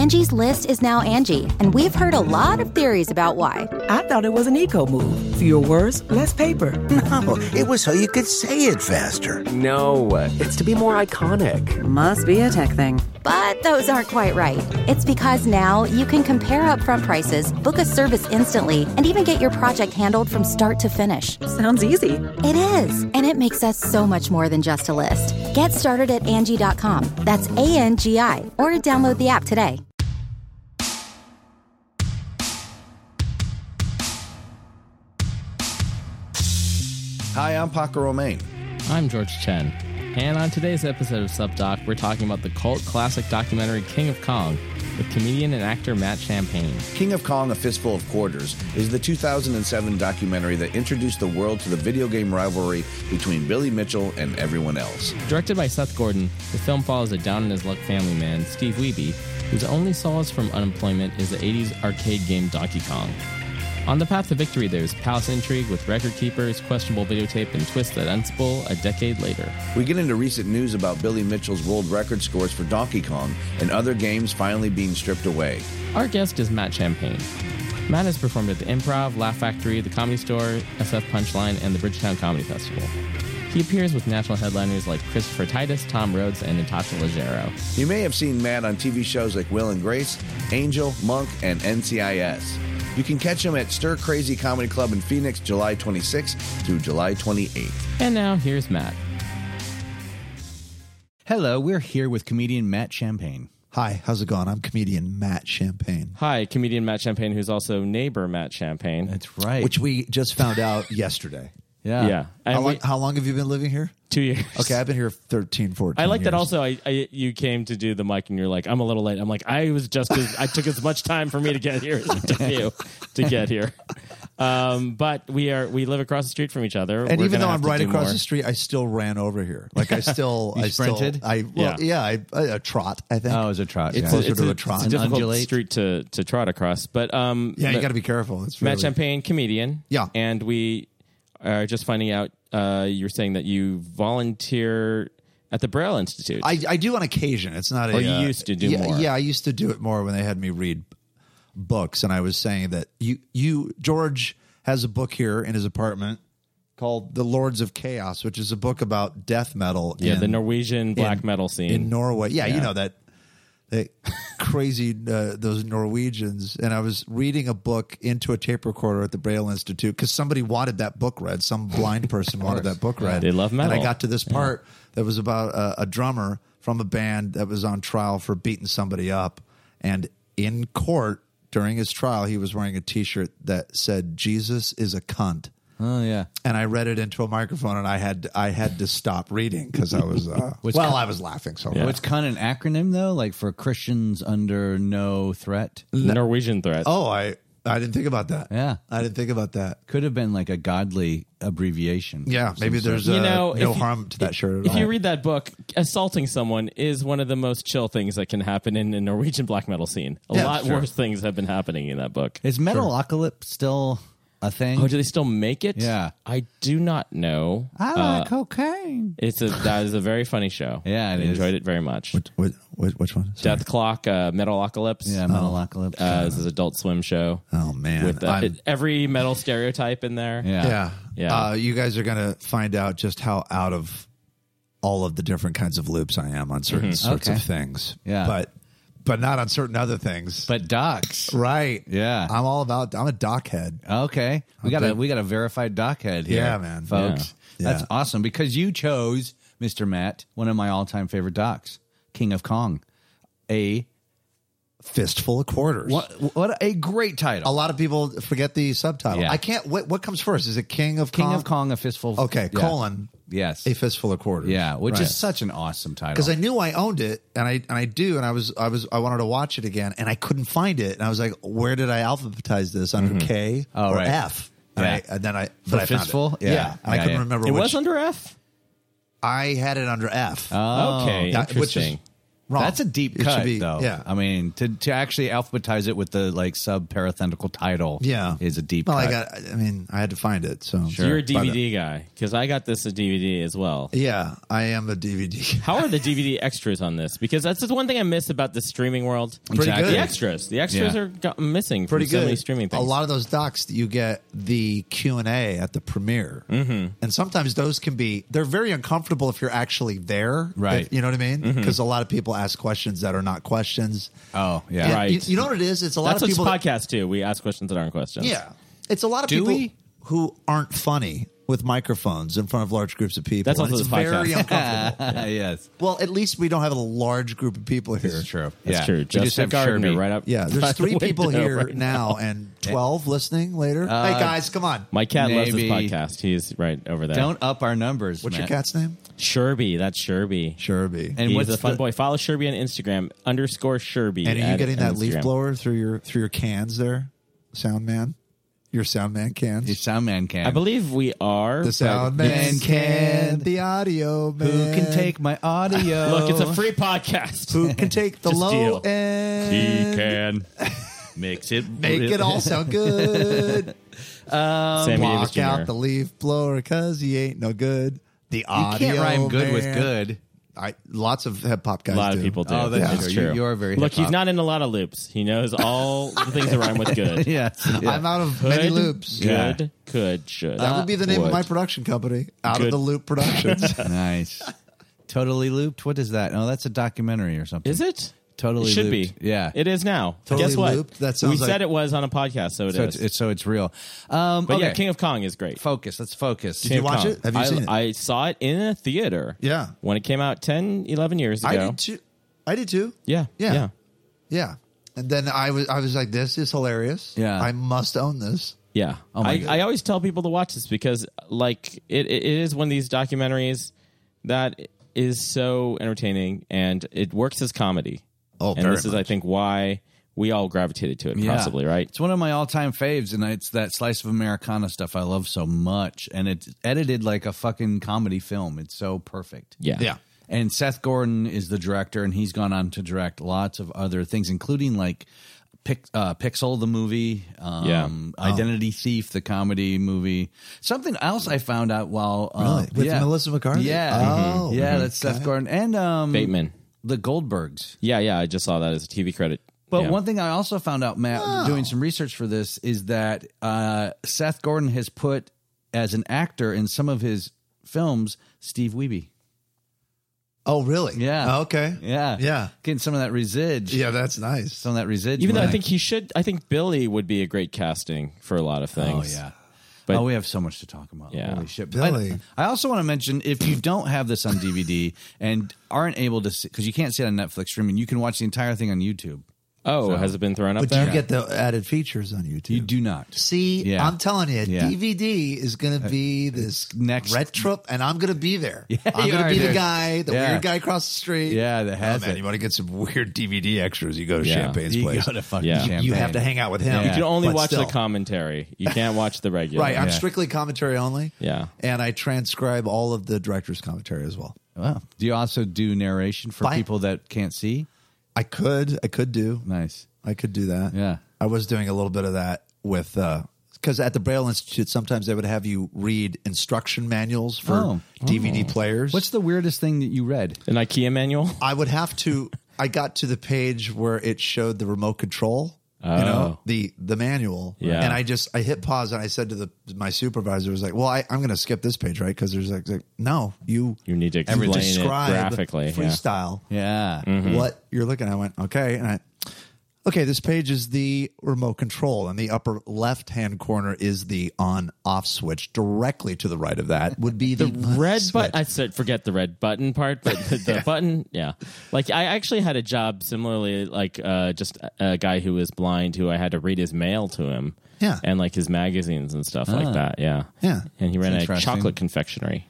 Angie's List is now Angie, and we've heard a lot of theories about why. I thought it was an eco move. Fewer words, less paper. No, it was so you could say it faster. No, it's to be more iconic. Must be a tech thing. But those aren't quite right. It's because now you can compare upfront prices, book a service instantly, and even get your project handled from start to finish. Sounds easy. It is, and it makes us so much more than just a list. Get started at Angie.com. That's ANGI, or download the app today. Hi, I'm Paco Romain. I'm George Chen. And on today's episode of Subdoc, we're talking about the cult classic documentary King of Kong with comedian and actor Matt Champagne. King of Kong, A Fistful of Quarters is the 2007 documentary that introduced the world to the video game rivalry between Billy Mitchell and everyone else. Directed by Seth Gordon, the film follows a down-on-his-luck family man, Steve Wiebe, whose only solace from unemployment is the 80s arcade game Donkey Kong. On the path to victory, there's palace intrigue with record keepers, questionable videotape, and twists that unspool a decade later. We get into recent news about Billy Mitchell's world record scores for Donkey Kong and other games finally being stripped away. Our guest is Matt Champagne. Matt has performed at the Improv, Laugh Factory, the Comedy Store, SF Punchline, and the Bridgetown Comedy Festival. He appears with national headliners like Christopher Titus, Tom Rhodes, and Natasha Leggero. You may have seen Matt on TV shows like Will and Grace, Angel, Monk, and NCIS. You can catch him at Stir Crazy Comedy Club in Phoenix, July 26th through July 28th. And now, here's Matt. Hello, we're here with comedian Matt Champagne. Hi, how's it going? I'm comedian Matt Champagne. Hi, comedian Matt Champagne, who's also neighbor Matt Champagne. That's right. Which we just found out yesterday. Yeah. How long have you been living here? 2 years. Okay, I've been here 13, 14 I like years. that also you came to do the mic and you're like, I'm a little late. I'm like, I took as much time for me to get here as it took you to get here. But we live across the street from each other. And We're even though gonna I'm have to right do across more. the street, I still ran over here. Like I sprinted? A trot, I think. Oh, it was a trot. It's yeah. closer to a trot. It's a difficult undulate. street to trot across. But Yeah, you got to be careful. It's Matt really... Champagne, comedian. Yeah. And we are just finding out you're saying that you volunteer at the Braille Institute. I do on occasion. It's not a... you used to do more. Yeah, I used to do it more when they had me read books. And I was saying that George has a book here in his apartment called The Lords of Chaos, which is a book about death metal. The Norwegian black metal scene. In Norway. Yeah, you know that crazy, those Norwegians. And I was reading a book into a tape recorder at the Braille Institute because somebody wanted that book read. Some blind person wanted that book read. They love metal. And I got to this part that was about a drummer from a band that was on trial for beating somebody up. And in court, during his trial, he was wearing a T-shirt that said, "Jesus is a cunt." Oh, yeah. And I read it into a microphone, and I had to stop reading because I was I was laughing so much. What's kind of an acronym, though? Like for Christians under no threat? Norwegian threat. Oh, I didn't think about that. Yeah. I didn't think about that. Could have been like a godly abbreviation. Yeah, maybe there's no harm to that shirt at all. If you read that book, assaulting someone is one of the most chill things that can happen in the Norwegian black metal scene. A lot worse things have been happening in that book. Is Metalocalypse still a thing? Oh, do they still make it? Yeah. I do not know. I like cocaine. That is a very funny show. Yeah, I enjoyed it very much. Which one? Sorry. Death Clock, Metalocalypse. Yeah, Metalocalypse. This is an Adult Swim show. Oh, man. With every metal stereotype in there. Yeah. You guys are going to find out just how out of all of the different kinds of loops I am on certain sorts of things. Yeah. But not on certain other things. But docs. Right. Yeah. I'm a doc head. Okay. We got a verified doc head here. Yeah, man. Folks. Yeah. That's awesome because you chose, Mr. Matt, one of my all-time favorite docs, King of Kong. A Fistful of Quarters. What a great title. A lot of people forget the subtitle. Yeah. I can't. What comes first? Is it King of King Kong? of Kong, A Fistful. Okay, yeah. colon. Yes. A Fistful of Quarters. Yeah, which Right. is such an awesome title. Because I knew I owned it, and I do, and I wanted to watch it again, and I couldn't find it, and I was like, where did I alphabetize this under K or right. F? Yeah. And then I For found Fistful? it. Yeah. And I couldn't remember It which. was under F? I had it under F. Okay, Which is interesting. wrong. That's a deep It should cut, be- though. Yeah. I mean, to actually alphabetize it with the like sub-parenthetical title is a deep well, cut. I had to find it. So You're a But, DVD guy because I got this a DVD as well. yeah, I am a DVD. How are the DVD extras on this? Because that's the one thing I miss about the streaming world. Pretty good. The extras. The extras Yeah. are missing Pretty from so good. many streaming things. A lot of those docs, you get the Q&A at the premiere. Mm-hmm. And sometimes those can be, they're very uncomfortable if you're actually there. Right. You know what I mean? Because a lot of people ask questions that are not questions. Oh, yeah. And Right. You know what it is? It's a lot That's of what's people. podcast too. We ask questions that aren't questions. Yeah. It's a lot of Do people we? who aren't funny with microphones in front of large groups of people. That's also and it's this podcast. very uncomfortable. Yes. Well, at least we don't have a large group of people here. This is true. That's yeah. true. We just Justin have Gardner Sherby. right up. Yeah, by there's the 3 people window here right now and 12 listening later. Hey, guys, come on. My cat loves this Maybe. podcast. He's right over there. Don't up our numbers, What's your Matt. cat's name? Sherby. That's Sherby. Sherby. And He's what's a fun the- boy. Follow Sherby on Instagram _Sherby. And are you at getting that leaf Instagram. blower through your cans there, sound man? Your sound man cans? Your sound man can. I believe we are. The sound man Yes, can. The audio man. Who can take my audio? Look, it's a free podcast. Who can take the Just low deal. end? can mix it. Make it all sound good. Sammy Davis Walk Jr. out the leaf blower because he ain't no good. The You audio can't rhyme good with man. good. Lots of hip hop guys A lot do. of people do. Oh, that's It's true. true. You're very Look, hip-hop. he's not in a lot of loops. He knows all the things that rhyme with good. Yes. I'm out of Could, many loops. Good, could, should. That would be the name of would. my production company. Out Good. of the Loop Productions. Nice. Totally Looped? What is that? Oh, that's a documentary or something. Is it? Totally It should Looped. be. Yeah. It is now. Totally Guess what? Looped? That sounds we like- said it was on a podcast, so it So is. it's real. But Okay. yeah, King of Kong is great. Focus. Let's focus. Did you watch it? Have you seen it? I saw it in a theater. Yeah. When it came out 10, 11 years ago. I did too. Yeah. Yeah. Yeah. Yeah. And then I was like, this is hilarious. Yeah. I must own this. Yeah. Oh my God. I always tell people to watch this because like it is one of these documentaries that is so entertaining and it works as comedy. Oh, and very this is, much. I think, why we all gravitated to it, Yeah. possibly, right? It's one of my all-time faves, and it's that slice of Americana stuff I love so much. And it's edited like a fucking comedy film. It's so perfect. Yeah. Yeah. And Seth Gordon is the director, and he's gone on to direct lots of other things, including like Pixel, the movie, Identity Thief, the comedy movie. Something else I found out while Really? With Melissa McCarthy? Yeah, Oh, yeah, that's Seth Gordon and Bateman. the Goldbergs. Yeah, I just saw that as a TV credit. But Yeah. one thing I also found out, Matt, doing some research for this, is that Seth Gordon has put as an actor in some of his films Steve Wiebe. Oh, really? Yeah. Oh, okay. Yeah, Yeah. getting some of that residue. Yeah, that's nice. Some of that residue. Even though I think he should, I think Billy would be a great casting for a lot of Oh things. yeah. But- we have so much to talk about. Yeah. Holy shit. Billy. I also want to mention, if you don't have this on DVD and aren't able to see, because you can't see it on Netflix streaming, you can watch the entire thing on YouTube. Oh, has it been thrown up But there? you get the added features on YouTube. You do not. See, Yeah. I'm telling you, Yeah. DVD is going to be this next- retro, and I'm going to be there. Yeah, I'm you going to are, be the dude. guy, the Yeah. weird guy across the street. Yeah, that has Oh, man, it. you want to get some weird DVD extras, you go to Yeah. Champagne's You place. go to fucking Yeah. Champagne. You have to hang out with him. Yeah. You can only But watch still. the commentary. You can't watch the regular. Right, I'm Yeah. strictly commentary only. Yeah. And I transcribe all of the director's commentary as well. Wow. Do you also do narration for Fine. people that can't see? I could do. Nice. I could do that. Yeah. I was doing a little bit of that with, because at the Braille Institute, sometimes they would have you read instruction manuals for DVD players. What's the weirdest thing that you read? An IKEA manual? I would have to, I got to the page where it showed the remote control, you know, the manual. Yeah. And I hit pause and I said to my supervisor, was like, well, I'm going to skip this page, right? Because there's like, no, you You need to explain it describe graphically. Yeah. freestyle Yeah. what you're looking at. I went, okay. And okay, this page is the remote control, and the upper left-hand corner is the on-off switch. Directly to the right of that would be the Red switch. button. I said forget the red button part, but the button, yeah. Like I actually had a job similarly, like just a guy who was blind, who I had to read his mail to him, Yeah. and like his magazines and stuff like that, yeah, Yeah. And he ran a interesting. chocolate confectionery.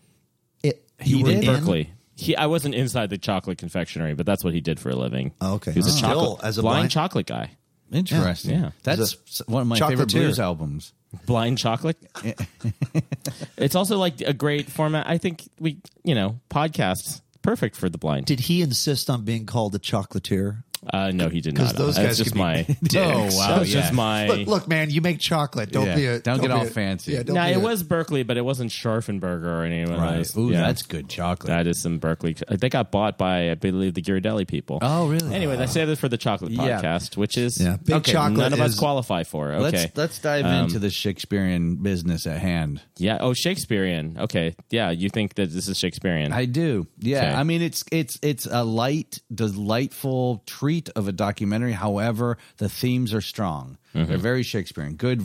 You were in in Berkeley. I wasn't inside the chocolate confectionery, but that's what he did for a living. Oh, okay. He was a Still, chocolate, as a blind blind- chocolate guy. Interesting. Yeah. That's one of my favorite chocolatier. blues albums. Blind chocolate. It's also like a great format. I think podcasts perfect for the blind. Did he insist on being called a chocolatier? No, he did not. Those That's guys just could be my. dicks. Oh, wow. That was just my. Look, man, you make chocolate. Don't get all fancy. Yeah, No, it was Berkeley, but it wasn't Scharfenberger or anyone else. Ooh, that's good chocolate. That is some Berkeley. They got bought by, I believe, the Ghirardelli people. Oh, really? Anyway, let's say this for the chocolate podcast, which is big chocolate. None of us qualify for. Okay, Let's dive into the Shakespearean business at hand. Yeah. Oh, Shakespearean. Okay. Yeah. You think that this is Shakespearean? I do. Yeah. Okay. I mean, it's a delightful treat of a documentary. However, the themes are strong. They're very Shakespearean. Good,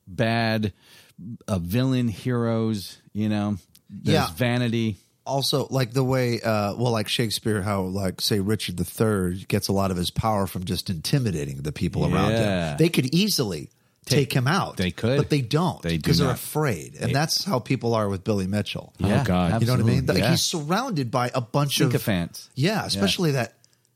bad, villain, heroes. There's vanity. Also, like the way, like Shakespeare, how, like, say, Richard III gets a lot of his power from just intimidating the people around him. They could easily take him out. They could. But they don't. They do because they're not. afraid. And that's how people are with Billy Mitchell. Oh, God. You know what I mean? Absolutely. Like, he's surrounded by a bunch of sycophants. Yeah, especially that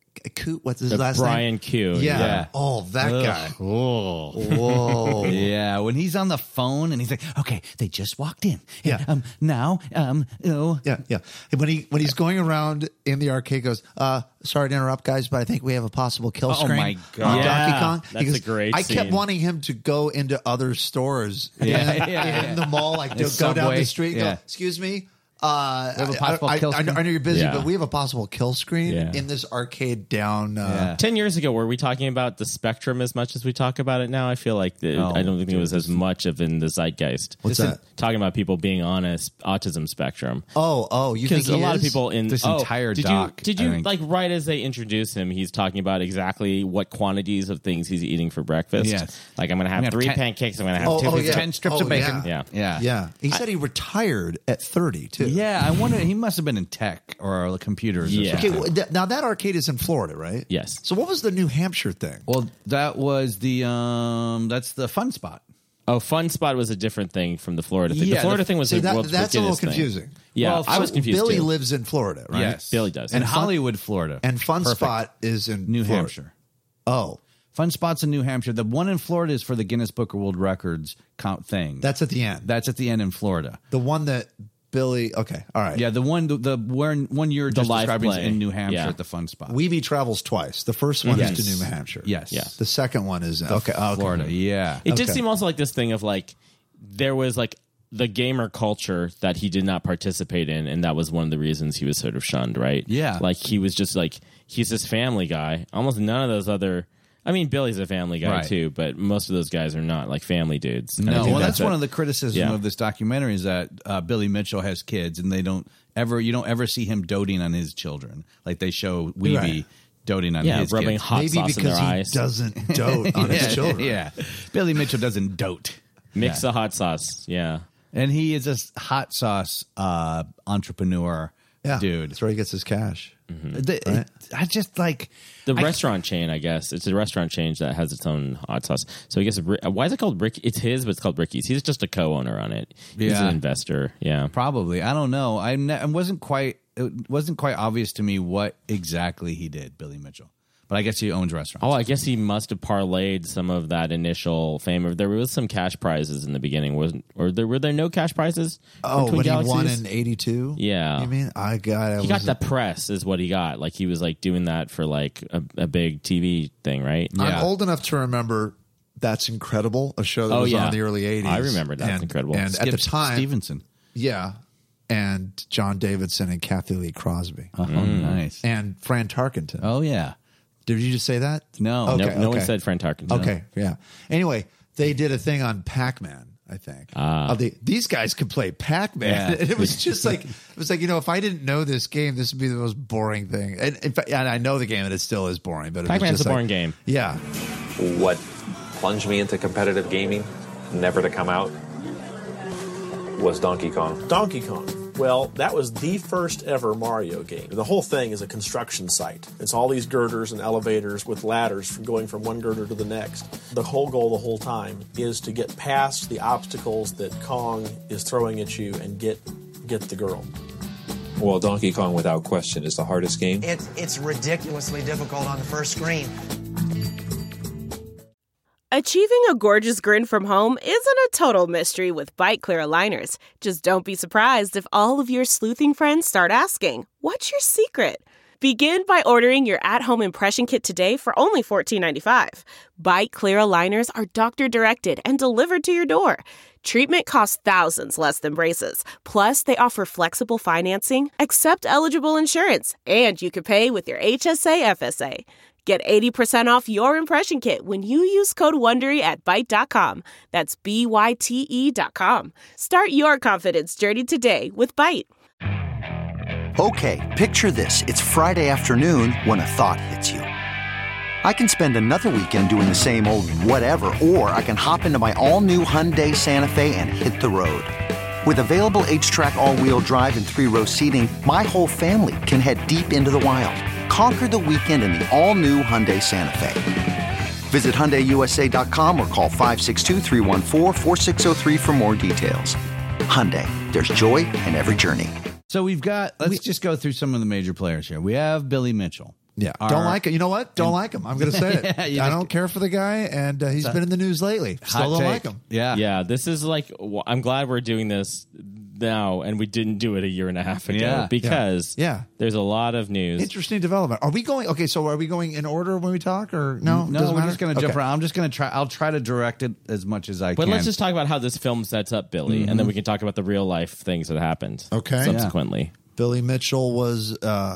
what's his last Brian name? Q. Yeah. Oh, that guy. Oh. Whoa. Yeah, when he's on the phone and he's like, "Okay, they just walked in. Yeah. Now, Yeah. And when he's going around in the arcade, goes, sorry to interrupt, guys, but I think we have a possible kill screen. my God. on Yeah. Donkey Kong. That's He goes, a great I kept scene. wanting him to go into other stores in the mall, like to The go down subway. the street. And Yeah. go, excuse me. have a possible kill I know screen? you're busy, Yeah. but we have a possible kill screen Yeah. in this arcade down. 10 years ago, were we talking about the spectrum as much as we talk about it now? I feel like I don't think it was as much of in the zeitgeist. What's that? Talking about people being on a autism spectrum. Oh, you think Because a lot of people in This entire did doc, Did I you think. like right as they introduce him? He's talking about exactly what quantities of things he's eating for breakfast. Yes. Like I'm going to have have 3 10 pancakes. I'm going to have 2 pieces. 10 strips of bacon. Yeah. Yeah. He said he retired at 30, too. Yeah, I wonder. He must have been in tech or computers. Yeah. Or Okay, something. now that arcade is in Florida, right? Yes. So what was the New Hampshire thing? Well, that was the that's the fun spot. Oh, Fun Spot was a different thing from the Florida thing. Yeah, the Florida thing was See, the world's that's a little wickedest thing. confusing. Yeah, Well, I was confused Billy too. lives in Florida, right? Yes, Billy does. in And Hollywood, Florida, And Fun Perfect. Spot is in New Florida. Hampshire. Oh, Fun Spot's in New Hampshire. The one in Florida is for the Guinness Book of World Records count thing. that's at the end. That's at the end in Florida. The one that Billy. Okay, all right. Yeah, the one you're just live describing is play. in New Hampshire Yeah. at the Fun Spot. Weeby travels twice. The first one Yes. is to New Hampshire. Yes. Yeah. The second one is okay. Florida. Yeah. It did Okay. seem also like this thing of like there was like the gamer culture that he did not participate in, and that was one of the reasons he was sort of shunned, right? Yeah. Like he was just like he's this family guy. Almost none of those other. I mean, Billy's a family guy Right. too, but most of those guys are not like family dudes. And I No, think well, that's it. one of the criticisms Yeah. of this documentary is that Billy Mitchell has kids, and you don't ever see him doting on his children. Like they show Weeby Right. doting on Yeah, his rubbing kids. hot Maybe sauce in because their he eyes. doesn't dote on his children. Yeah, Billy Mitchell doesn't dote, Mix the hot sauce. Yeah. and he is a hot sauce entrepreneur. Yeah, dude. That's where he gets his cash. I just like The restaurant chain, I guess. It's a restaurant chain that has its own hot sauce. So I guess, why is it called Rick? It's his, but it's called Ricky's. He's just a co-owner on it. He's Yeah. an investor. Yeah. probably. I don't know. It wasn't quite obvious to me what exactly he did, Billy Mitchell. But I guess he owns restaurants. Oh, I guess he must have parlayed some of that initial fame. There was some cash prizes in the beginning, were there no cash prizes? Oh, Twin when Galaxies? he won in '82. Yeah. You mean He got the press, is what he got. Like he was like doing that for like a big TV thing, right? Yeah. I'm old enough to remember That's Incredible, a show that was on in the early '80s. I remember That's Incredible. And at the time, Stevenson. yeah, and John Davidson and Kathy Lee Crosby Oh, nice. and Fran Tarkenton. Oh yeah. Did you just say that? No. Okay, No one okay. said Fran Tarkenton. Okay, yeah. Anyway, they did a thing on Pac-Man, I think. These guys could play Pac-Man. Yeah. And it was just like, if I didn't know this game, this would be the most boring thing. And in fact, and I know the game and it still is boring, but it was Pac-Man's just a boring game. Yeah. What plunged me into competitive gaming, never to come out, was Donkey Kong. Donkey Kong. Well, that was the first ever Mario game. The whole thing is a construction site. It's all these girders and elevators with ladders going from one girder to the next. The whole goal the whole time is to get past the obstacles that Kong is throwing at you and get the girl. Well, Donkey Kong, without question, is the hardest game. It's ridiculously difficult on the first screen. Achieving a gorgeous grin from home isn't a total mystery with Byte Clear aligners. Just don't be surprised if all of your sleuthing friends start asking, "What's your secret?" Begin by ordering your at-home impression kit today for only $14.95. Byte Clear aligners are doctor-directed and delivered to your door. Treatment costs thousands less than braces. Plus, they offer flexible financing, accept eligible insurance, and you can pay with your HSA FSA. Get 80% off your impression kit when you use code WONDERY at Byte.com. That's BYTE.com. Start your confidence journey today with Byte. Okay, picture this. It's Friday afternoon when a thought hits you. I can spend another weekend doing the same old whatever, or I can hop into my all-new Hyundai Santa Fe and hit the road. With available H-Track all-wheel drive and 3-row seating, my whole family can head deep into the wild. Conquer the weekend in the all-new Hyundai Santa Fe. Visit HyundaiUSA.com or call 562-314-4603 for more details. Hyundai, there's joy in every journey. So let's just go through some of the major players here. We have Billy Mitchell. Yeah, don't like it. You know what? Don't like him. I'm going to say it. I don't care for the guy, and he's been in the news lately. Still don't like him. Yeah. This is like, I'm glad we're doing this now, and we didn't do it a year and a half ago because there's a lot of news. Interesting development. Are we going? Okay, so are we going in order when we talk, or no? No, we're just going to jump around. I'm just going to try. I'll try to direct it as much as I can. But let's just talk about how this film sets up Billy, and then we can talk about the real life things that happened. Okay, subsequently. Billy Mitchell was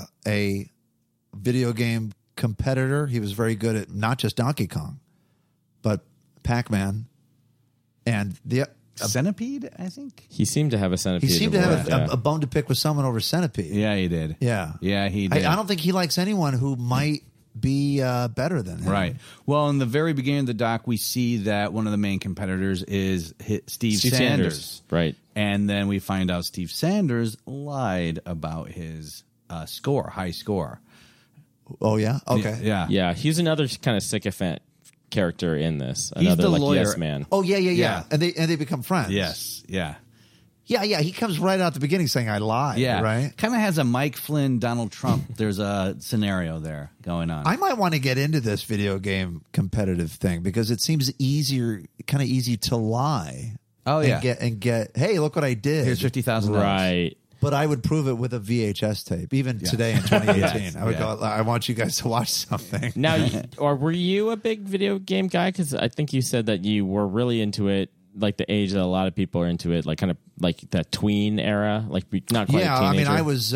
a video game competitor. He was very good at not just Donkey Kong, but Pac-Man and the Centipede, I think. He seemed to have a centipede. He seemed to have a bone to pick with someone over Centipede. Yeah, he did. Yeah, he did. I don't think he likes anyone who might be better than him. Right. Well, in the very beginning of the doc, we see that one of the main competitors is Steve Sanders. Right. And then we find out Steve Sanders lied about his high score. Oh, yeah? Okay. Yeah, he's another kind of sycophant character in this. Another the lawyer. yes man. Oh, yeah. And they become friends. Yes, yeah. Yeah, he comes right out the beginning saying, I lied, right? Kind of has a Mike Flynn, Donald Trump. There's a scenario there going on. I might want to get into this video game competitive thing because it seems kind of easy to lie. Oh, yeah. And get, hey, look what I did. Here's $50,000. Right. But I would prove it with a VHS tape, even today in 2018. I would go, I want you guys to watch something. Now, or were you a big video game guy? Because I think you said that you were really into it, like the age that a lot of people are into it, like kind of like that tween era, like not quite a teenager. I mean, I was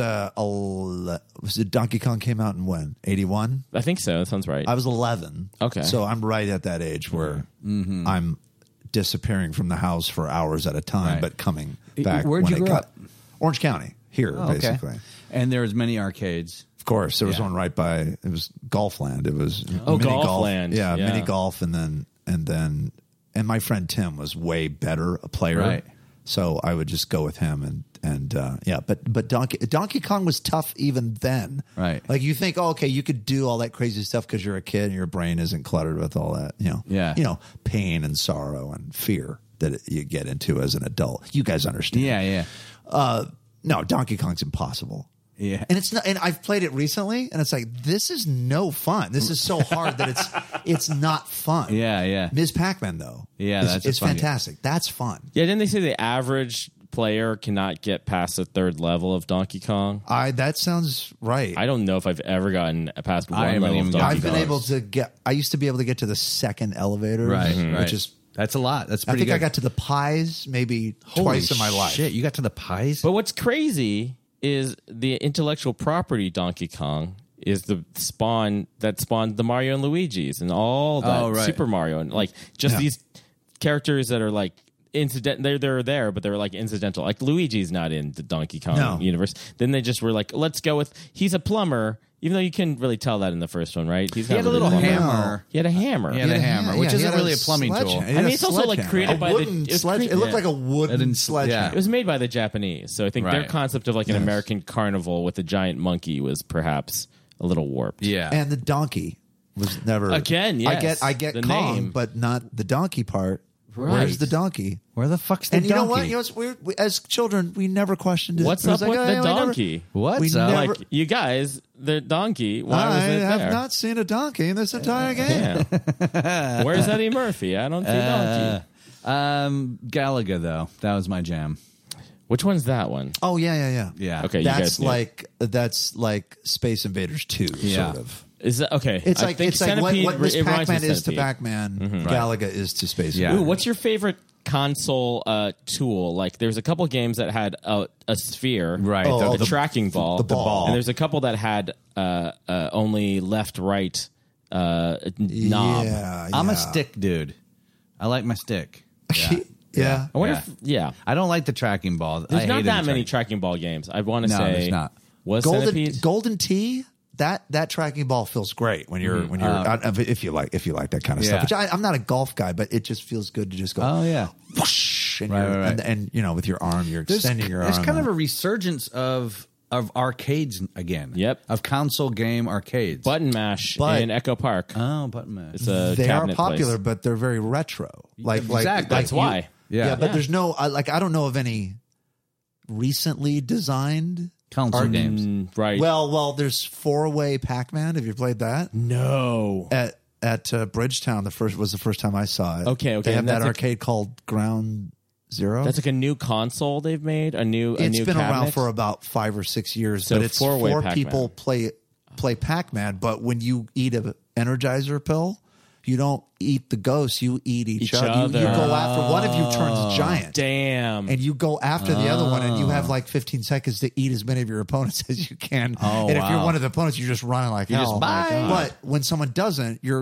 it Donkey Kong came out in when? 81? I think so. That sounds right. I was 11. Okay. So I'm right at that age where I'm disappearing from the house for hours at a time, but coming back. Where'd you grow up? Orange County, here, basically. Okay. And there was many arcades. Of course. There was one right by, it was Golfland. It was Golfland. Yeah, mini golf. And my friend Tim was way better a player. Right. So I would just go with him but Donkey Kong was tough even then. Right. Like you think, you could do all that crazy stuff because you're a kid and your brain isn't cluttered with all that, pain and sorrow and fear that you get into as an adult. You guys understand. Yeah. No, Donkey Kong's impossible. Yeah. And it's not, and I've played it recently and it's like, this is no fun. This is so hard that it's not fun. Yeah. Ms. Pac-Man though. Yeah, it's fantastic. Game. That's fun. Yeah, didn't they say the average player cannot get past the third level of Donkey Kong? That sounds right. I don't know if I've ever gotten past one level of Donkey Kong. I've been able to I used to be able to get to the second elevator. Right. Which is that's a lot. That's pretty good. I think I got to the pies maybe twice in my life. Shit, you got to the pies? But what's crazy is the intellectual property Donkey Kong is the spawn that spawned the Mario and Luigi's and all that Super Mario and like just these characters that are like they're there, but they're like incidental. Like Luigi's not in the Donkey Kong universe. Then they just were like, let's go with he's a plumber. Even though you couldn't really tell that in the first one, right? He had a little hammer. He had a hammer. He had a hammer, which isn't really a plumbing tool. I mean, it's also like created by the it looked like a wooden sledgehammer. It was made by the Japanese, so I think their concept of like an American carnival with a giant monkey was perhaps a little warped. Yeah, and the donkey was never again. Yes, I get the Kong, name, but not the donkey part. Right. Where's the donkey? Where the fuck's the donkey? And you know what? You know what's weird? As children, we never questioned it. What's it up like, with the donkey? What's up? Never, like, you guys, the donkey. Why was it have there? not seen a donkey in this entire game. Yeah. Where's Eddie Murphy? I don't see donkey. Galaga, though. That was my jam. Which one's that one? Oh, yeah. Yeah. Okay, That's like Space Invaders 2, Yeah. sort of. Is that okay? It's like what Miss it reminds me Pac-Man of is to Centipede. Pac-Man, Galaga is to Space Yeah. Invaders. Ooh, what's your favorite console tool? Like, there's a couple games that had a sphere, Right. The tracking ball, the ball. and there's a couple that had only left-right knob. Yeah, I'm a stick dude. I like my stick. Yeah. I wonder if I don't like the tracking ball. There's I not hated that the many tracking- tracking ball games. I want to No, say there's not. Was Centipede? Golden Tee. That tracking ball feels great when you're if you like that kind of stuff. Which I'm not a golf guy, but it just feels good to just go. Oh yeah, whoosh, and, right. and with your arm, you're extending your arm. There's kind of a resurgence of arcades again. Yep. Of console game arcades. Button Mash in Echo Park. Oh, Button Mash. It's a they are cabinet popular, place. but they're very retro. Exactly. That's why. But there's no I don't know of any recently designed console games. Right. Well, there's 4-Way Pac-Man. Have you played that? No. At Bridgetown, the first time I saw it. Okay. They have that arcade called Ground Zero. That's like a new console they've made. It's been around cabinet? for about 5 or 6 years, So but it's 4-Way 4 Pac-Man. people play Pac-Man. But when you eat an Energizer pill, you don't eat the ghosts, you eat each other. You go after one of you turns giant. Damn. And you go after the other one, and you have like 15 seconds to eat as many of your opponents as you can. And if you're one of the opponents, you're just running like hell. just bye. But when someone doesn't, you're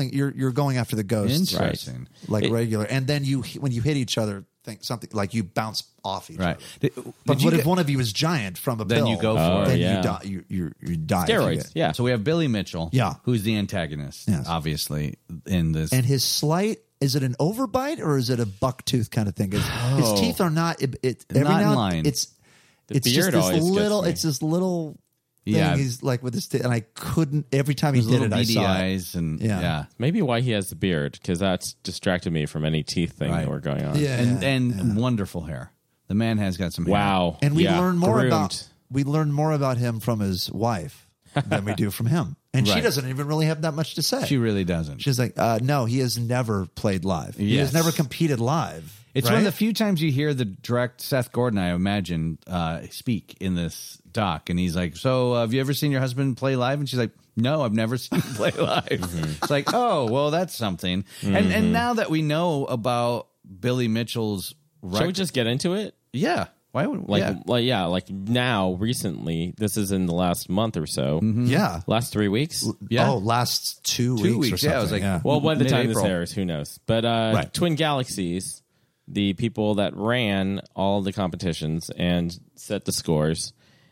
going after the ghosts. Interesting. Like regular. And then when you hit each other, think something like you bounce off each other. But Did if one of you is giant from a Then pill, you go for then it. you die. You die. if you Steroids. get- Yeah. So we have Billy Mitchell. Yeah. Who's the antagonist, Yes. obviously, in this. And his slight, is it an overbite or is it a buck tooth kind of thing? His teeth are not. Every Not now in line. It's beard just this always gets little. me. It's this little thing. Yeah. He's like with his teeth, and I couldn't. Every time he Those did little it, I beady saw it. eyes and Yeah. Maybe why he has the beard, because that's distracted me from any teeth thing that were going on. Yeah, and wonderful hair. The man has got some hair. Wow. And we Yeah. learn more Groomed. about him from his wife than we do from him, and she Right. doesn't even really have that much to say. She really doesn't. She's like, no, he has never played live. He Yes. has never competed live. It's right? one of the few times you hear the direct Seth Gordon, I imagine, speak in this doc. And he's like, so have you ever seen your husband play live? And she's like, no, I've never seen him play live. It's like, oh, well, that's something. And now that we know about Billy Mitchell's Shall we just get into it? Yeah. Why would like now, recently, this is in the last month or so. Yeah. Last 3 weeks. Yeah. Oh, last 2 2 weeks or weeks. something. Yeah, I was like, Well, by the time this Mid-April. airs, who knows? But Twin Galaxies, the people that ran all the competitions and set the scores,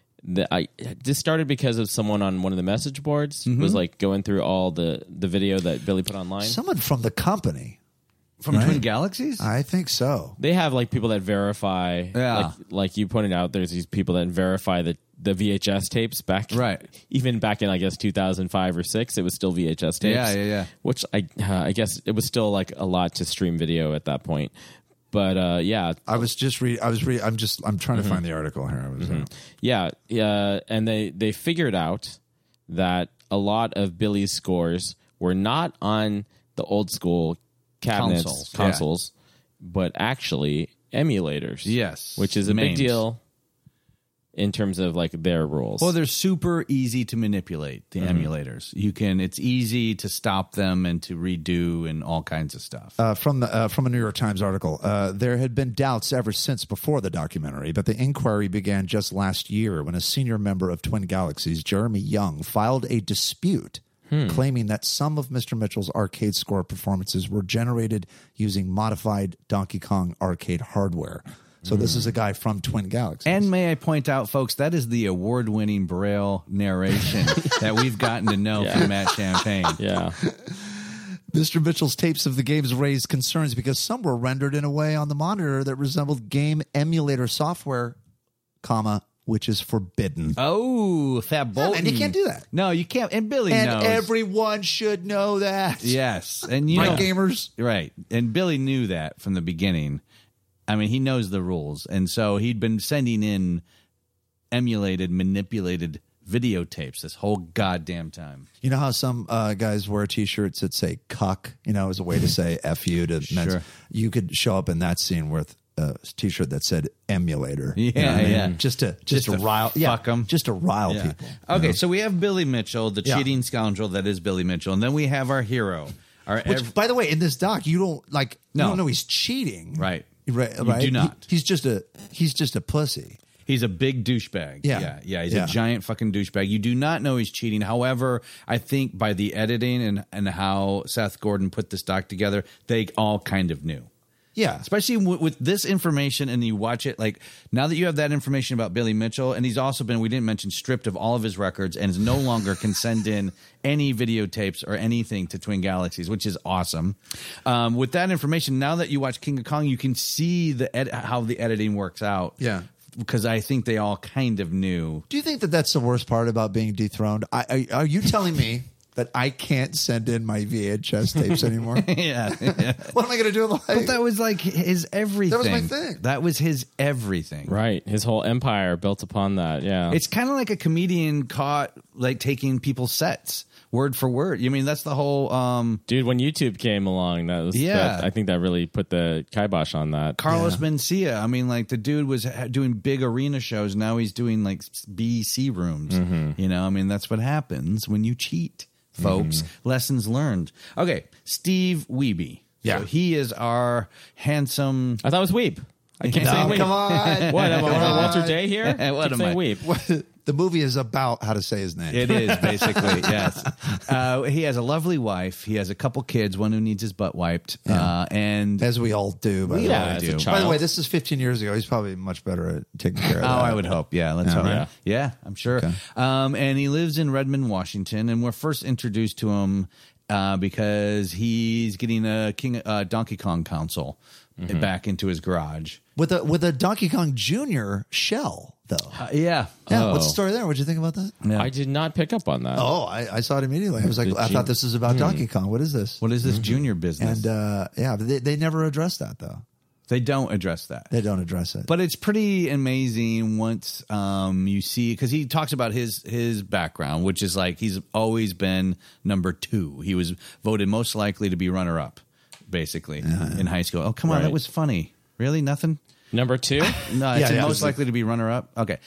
this started because of someone on one of the message boards was like going through all the video that Billy put online. someone from the company. From Right? Twin Galaxies? I think so. They have like people that verify, Yeah. like you pointed out. There's these people that verify the VHS tapes back, Right. Even back in I guess 2005 or 6, it was still VHS tapes. Yeah. Which I guess it was still like a lot to stream video at that point. But yeah, I was just reading. I'm trying to find the article here. and they figured out that a lot of Billy's scores were not on the old school consoles, but actually emulators. Yes. Which is a big MAMEs. deal in terms of like their rules. Well, they're super easy to manipulate, the emulators. It's easy to stop them and to redo and all kinds of stuff. From a New York Times article, there had been doubts ever since before the documentary, but the inquiry began just last year when a senior member of Twin Galaxies, Jeremy Young, filed a dispute claiming that some of Mr. Mitchell's arcade score performances were generated using modified Donkey Kong arcade hardware. So this is a guy from Twin Galaxies. And may I point out, folks, that is the award-winning Braille narration that we've gotten to know from Matt Champagne. yeah. Mr. Mitchell's tapes of the games raised concerns because some were rendered in a way on the monitor that resembled game emulator software, which is forbidden. Oh, Fat Bolton. And you can't do that. No, you can't. And Billy And knows. everyone should know that. Yes. And you Right, know, gamers? Right. And Billy knew that from the beginning. I mean, he knows the rules. And so he'd been sending in emulated, manipulated videotapes this whole goddamn time. You know how some guys wear T-shirts that say "cuck," as a way to say "f you" to men. Sure. You could show up in that scene with a T-shirt that said "emulator." Yeah. Just to rile, fuck them, just to rile people. Okay, so we have Billy Mitchell, the cheating scoundrel that is Billy Mitchell, and then we have our hero. Which, by the way, in this doc, you don't you don't know he's cheating, right? Right? You do not. He's just a pussy. He's a big douchebag. Yeah. He's a giant fucking douchebag. You do not know he's cheating. However, I think by the editing and how Seth Gordon put this doc together, they all kind of knew. Yeah. Especially with this information, and you watch it, like, now that you have that information about Billy Mitchell, and he's also been, we didn't mention, stripped of all of his records and is no longer can send in any videotapes or anything to Twin Galaxies, which is awesome. With that information, now that you watch King of Kong, you can see how the editing works out. Yeah. Because I think they all kind of knew. Do you think that that's the worst part about being dethroned? Are you telling me that I can't send in my VHS tapes anymore? Yeah. What am I going to do? But that was like his everything. That was my thing. That was his everything. Right. His whole empire built upon that. Yeah. It's kind of like a comedian caught like taking people's sets word for word. I mean, that's the whole dude, when YouTube came along, I think that really put the kibosh on that. Carlos Mencia. I mean, like, the dude was doing big arena shows. Now he's doing like BC rooms. Mm-hmm. I mean, that's what happens when you cheat, folks. Lessons learned. Okay, Steve Wiebe. Yeah. So he is our handsome. I thought it was Weep. I can't say Weep. Come on. What? Am I Walter Day here? What am I? Weep. The movie is about how to say his name. It is, basically, yes. He has a lovely wife. He has a couple kids, one who needs his butt wiped. And as we all do. By the way. By the way, this is 15 years ago. He's probably much better at taking care of that. I would hope. Yeah, let's hope. Yeah, I'm sure. Okay. And he lives in Redmond, Washington. And we're first introduced to him because he's getting a Donkey Kong console back into his garage. With a Donkey Kong Jr. shell, though. Yeah. What's the story there? What'd you think about that? Yeah. I did not pick up on that. Oh, I saw it immediately. I was like, I thought this was about Donkey Kong. What is this? What is this junior business? And they never address that, though. They don't address that. They don't address it. But it's pretty amazing once you see, because he talks about his background, which is like he's always been number 2. He was voted most likely to be runner-up, basically, in high school. Oh, come on, that was funny. Really? Nothing? Number 2? No, it's most likely to be runner-up. Okay.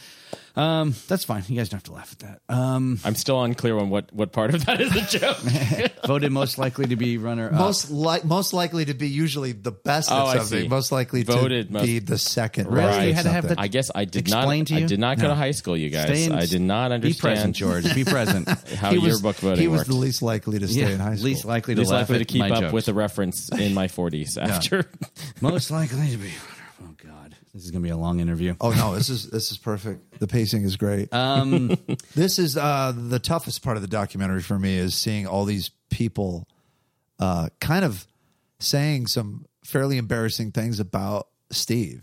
That's fine. You guys don't have to laugh at that. I'm still unclear on what part of that is a joke. Voted most likely to be runner-up. Most likely to be usually the best at something. Most likely to be the second. Really? You had to have that. I guess I did not. I did not go to high school, you guys. I did not understand. Be present, George. Be present. How yearbook voting He was worked. the least likely to stay in high school. Least likely to keep my up jokes. with a reference in my 40s after. Most likely to be. Oh God, this is gonna be a long interview. Oh no, this is perfect. The pacing is great. This is the toughest part of the documentary for me, is seeing all these people kind of saying some fairly embarrassing things about Steve.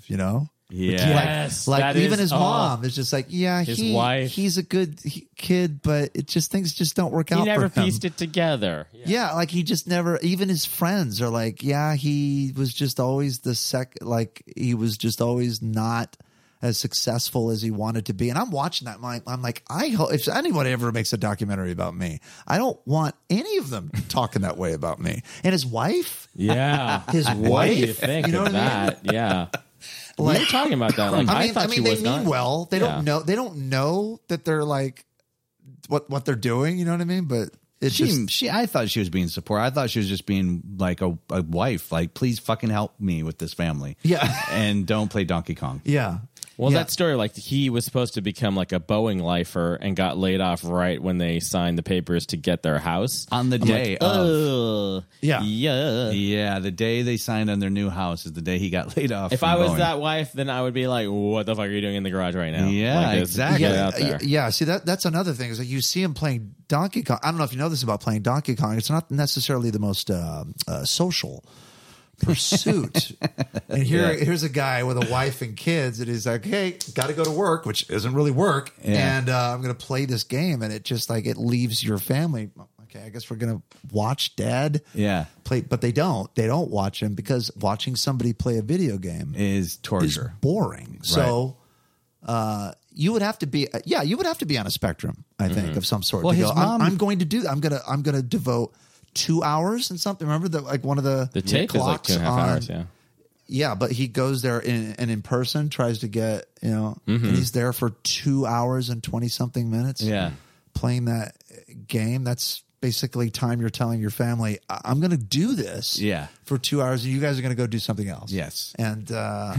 Yes, like even his mom is just like, his wife. He's a good kid, but things just don't work out. He never for him. pieced it together. Yeah, like he just never. Even his friends are like, he was just always like he was just always not as successful as he wanted to be. And I'm watching that. I'm like, I hope if anybody ever makes a documentary about me, I don't want any of them talking that way about me. And his wife, his wife. What do you think of what that? I mean? Yeah. We were talking about that. Like, I thought she was they mean not. well. They don't know. They don't know that they're like what they're doing. You know what I mean? But I thought she was being supportive. I thought she was just being like a wife. Like, please fucking help me with this family. Yeah, and don't play Donkey Kong. Yeah. Well, that story, like, he was supposed to become like a Boeing lifer and got laid off right when they signed the papers to get their house. On the day of. Yeah, the day they signed on their new house is the day he got laid off. If I was that wife, then I would be like, what the fuck are you doing in the garage right now? Yeah, like, exactly. Get out there. Yeah, see, that's another thing, is that you see him playing Donkey Kong. I don't know if you know this about playing Donkey Kong. It's not necessarily the most social pursuit. And here's a guy with a wife and kids, and he's like, hey, got to go to work, which isn't really work, and I'm going to play this game, and it just like it leaves your family. Okay, I guess we're going to watch Dad play, but they don't watch him, because watching somebody play a video game is torture, is boring. So you would have to be on a spectrum, I think, of some sort. Well, to his go, mom- I'm going to do that. I'm going to devote 2 hours and something. Remember one of the tape is like 2.5 hours. Yeah. Yeah, but he goes there and in person tries to get, and he's there for 2 hours and 20 something minutes. Yeah. Playing that game. That's basically time you're telling your family, I'm going to do this for 2 hours and you guys are going to go do something else. Yes. And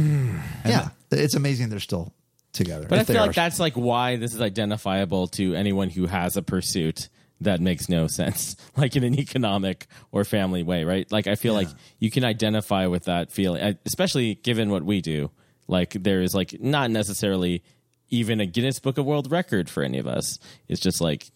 it's amazing they're still together. But I feel like that's like why this is identifiable to anyone who has a pursuit that makes no sense, like in an economic or family way, right? Like I feel like you can identify with that feeling, especially given what we do. Like there is like not necessarily even a Guinness Book of World Record for any of us. It's just like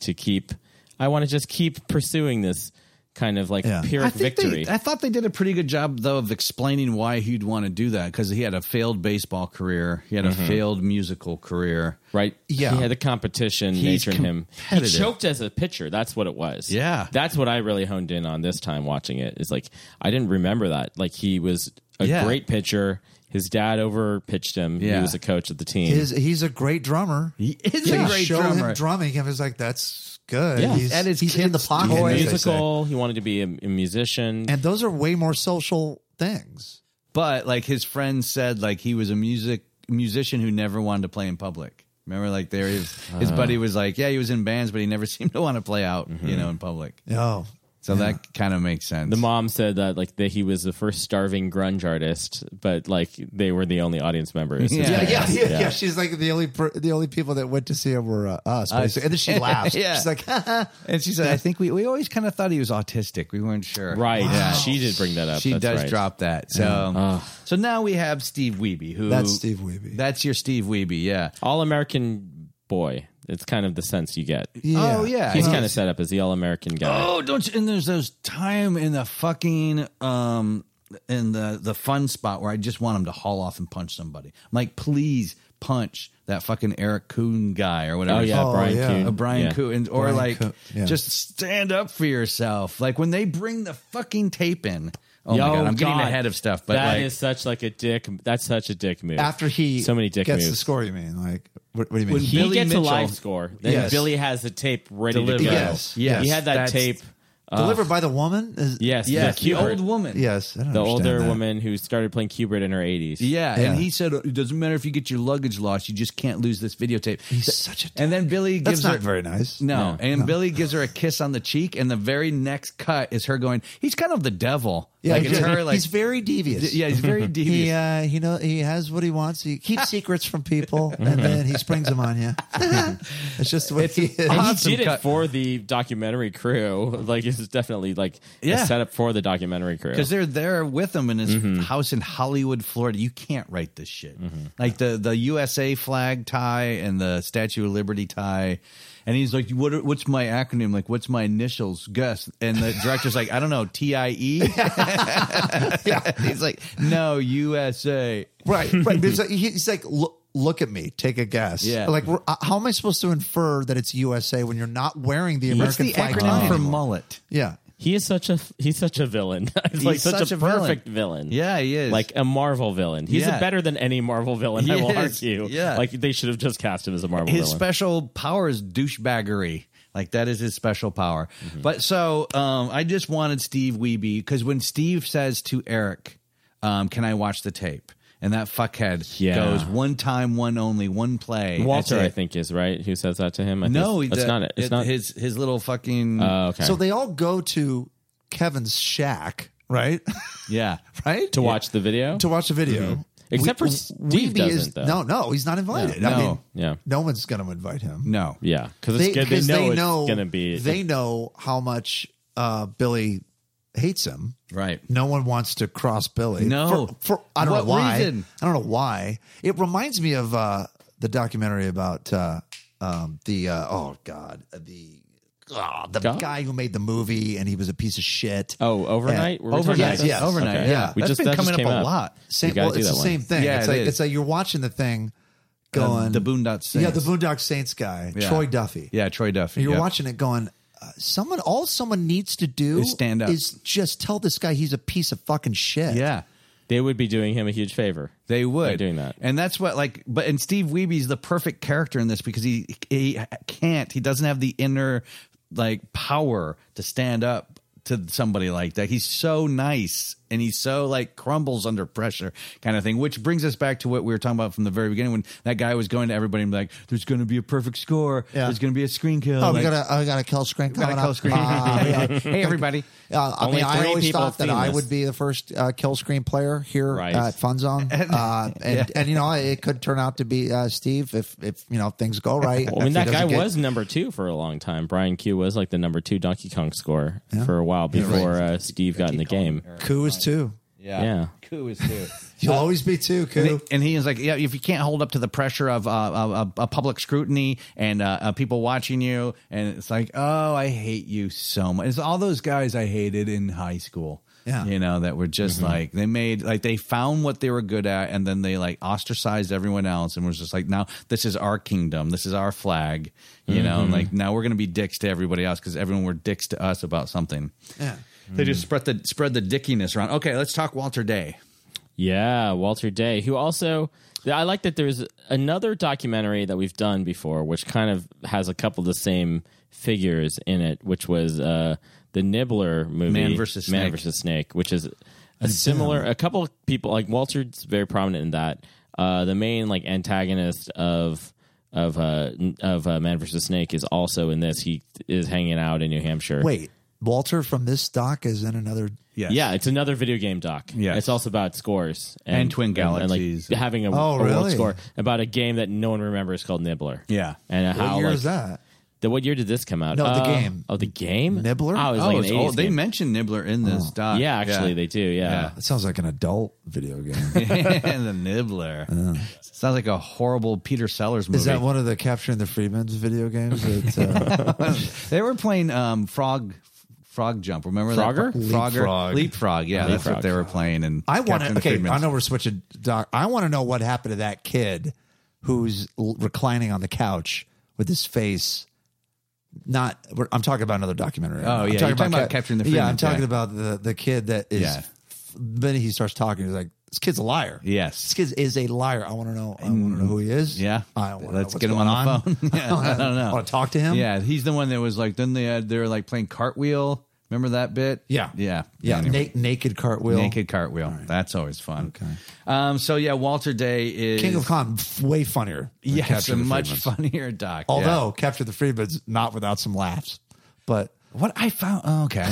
I want to just keep pursuing this kind of like Pyrrhic victory. I thought they did a pretty good job, though, of explaining why he'd want to do that, because he had a failed baseball career. He had a failed musical career. Right. Yeah. He had the competition nature in him. He choked as a pitcher. That's what it was. Yeah. That's what I really honed in on this time watching it. Is like, I didn't remember that. Like he was a great pitcher. His dad overpitched him. Yeah. He was a coach of the team. He's a great drummer. He is a great show drummer. him drumming. I was like, that's good. Yeah. He's in the pocket. Musical. He wanted to be a musician. And those are way more social things. But like his friends said, like he was a musician who never wanted to play in public. Remember, like his buddy was like, he was in bands, but he never seemed to want to play out, in public. Oh. So that kind of makes sense. The mom said that like that he was the first starving grunge artist, but like they were the only audience members. Yeah. She's like the only people that went to see him were us. Basically. And then she laughs. She's like, and she said, I think we always kind of thought he was autistic. We weren't sure. Right. Wow. She did bring that up. She That's does right. drop that. So so now we have Steve Wiebe. That's Steve Wiebe. That's your Steve Wiebe. Yeah. All-American boy. It's kind of the sense you get. Yeah. Oh yeah, he's kind of set up as the all-American guy. Oh, don't you? And there's those time in the fucking in the fun spot where I just want him to haul off and punch somebody. I'm like, please punch that fucking Eric Kuhn guy or whatever. Oh yeah, Brian Kuhn. Brian Kuhn, or Brian like Kuhn, just stand up for yourself. Like when they bring the fucking tape in. Oh my god, I'm getting ahead of stuff, but that is such like a dick. That's such a dick move. After he so many dick gets moves. the score, you mean? Like what do you mean? When he Billy gets Mitchell, a live score, then Billy has the tape ready to go. Yes. He had that tape delivered by the woman. Yes, the old woman. Yes, I don't the understand older that. woman who started playing Q*bert in her 80s. Yeah, and he said it doesn't matter if you get your luggage lost, you just can't lose this videotape. He's such a dick. And then Billy gives That's her not very nice. No, Billy gives her a kiss on the cheek, and the very next cut is her going, he's kind of the devil. Yeah, like, it's her, like, he's very devious. Yeah, he's very devious. He has what he wants. He keeps secrets from people, and then he springs them on you. It's just the way he is. And he did it for the documentary crew. Like it's definitely like a setup for the documentary crew because they're there with him in his house in Hollywood, Florida. You can't write this shit. Like the USA flag tie and the Statue of Liberty tie. And he's like, what's my acronym? Like, what's my initials? Gus. And the director's like, I don't know, TIE? He's like, no, USA. Right. He's like, look at me. Take a guess. Yeah. Like, how am I supposed to infer that it's USA when you're not wearing the American flag? What's the acronym for mullet? Yeah. He's such a villain. He's like such a perfect villain. Yeah, he is. Like a Marvel villain. He's better than any Marvel villain, I will argue. Yeah. Like they should have just cast him as a Marvel villain. His special power is douchebaggery. Like that is his special power. But so I just wanted Steve Wiebe because when Steve says to Eric, can I watch the tape? And that fuckhead goes one time, one only, one play. Walter, I think, is right. Who says that to him? That's not it. It's not his little fucking. Okay. So they all go to Kevin's shack, right? Yeah, right. To watch the video. To watch the video. Except for Steve doesn't, though. No, he's not invited. No. No one's going to invite him. No. Yeah, because they know it's going to be. They know how much Billy hates him. Right. No one wants to cross Billy. No. For I don't know why. Reason? I don't know why. It reminds me of the documentary about the guy who made the movie and he was a piece of shit. Oh, Overnight? Overnight. Yes. Overnight. Okay. Yeah. That's been coming up a lot. It's the same thing. Yeah, it's like you're watching the thing going the Boondock Saints. Yeah, the Boondock Saints guy, Troy Duffy. Yeah, Troy Duffy. And you're watching it going, all someone needs to do is stand up. Is just tell this guy he's a piece of fucking shit. Yeah. they would be doing him a huge favor. They would by doing that. And that's what and Steve Wiebe's the perfect character in this because he doesn't have the inner power to stand up to somebody like that. He's so nice and he's so crumbles under pressure kind of thing, which brings us back to what we were talking about from the very beginning when that guy was going to everybody and be like, there's going to be a perfect score. Yeah. There's going to be a screen kill. Oh, we got a kill screen coming up. Hey, everybody. I always thought that I would be the first kill screen player here at Fun Zone. And it could turn out to be Steve if things go right. Well, that guy was number 2 for a long time. Brian Q was the number 2 Donkey Kong scorer for a while before Steve got in the game. Q is 2. Yeah. Q is 2. You'll always be 2, Q. And he is if you can't hold up to the pressure of a public scrutiny and people watching you, and it's oh, I hate you so much. It's all those guys I hated in high school. Yeah. That were just they made they found what they were good at, and then they ostracized everyone else and was just now this is our kingdom, this is our flag, and now we're going to be dicks to everybody else because everyone were dicks to us about something. Yeah. They just spread the dickiness around. Okay, let's talk Walter Day. Yeah, Walter Day, who also I like that there's another documentary that we've done before, which kind of has a couple of the same figures in it, which was the Nibbler movie, Man vs. Snake, which is a couple of people Walter's very prominent in that. The main antagonist of Man vs. Snake is also in this. He is hanging out in New Hampshire. Wait. Walter from this doc is in another... Yes. Yeah, it's another video game doc. Yes. It's also about scores. And Twin Galaxies. And having a world score about a game that no one remembers called Nibbler. Yeah. And what year is that? What year did this come out? No, the game. Oh, the game? Nibbler? Oh, it was an 80s they game. mentioned Nibbler in this doc. Yeah, actually, they do, yeah. It sounds like an adult video game. The Nibbler. Sounds like a horrible Peter Sellers movie. Is that one of the Capturing the Freedmen's video games? They were playing Frog Jump. Remember Frogger? That? Leapfrog. Yeah, that's what they were playing. And I know we're switching. Doc. I want to know what happened to that kid who's reclining on the couch with his face. I'm talking about another documentary. Oh, yeah. You're talking about Capturing the Freedmen. Yeah, I'm talking about the kid that is. Yeah. Then he starts talking. He's like, this kid's a liar. Yes. This kid is a liar. I want to know who he is. Yeah. Let's get him on the phone. Yeah, I don't know. I want to talk to him. Yeah. He's the one that was then they were playing cartwheel. Remember that bit? Yeah. Yeah. Anyway. Naked cartwheel. Naked cartwheel. Right. That's always fun. Okay. So yeah, Walter Day is King of Con, way funnier. Yes, a much funnier doc. Although Capture the Freedmen's not without some laughs. But what I found,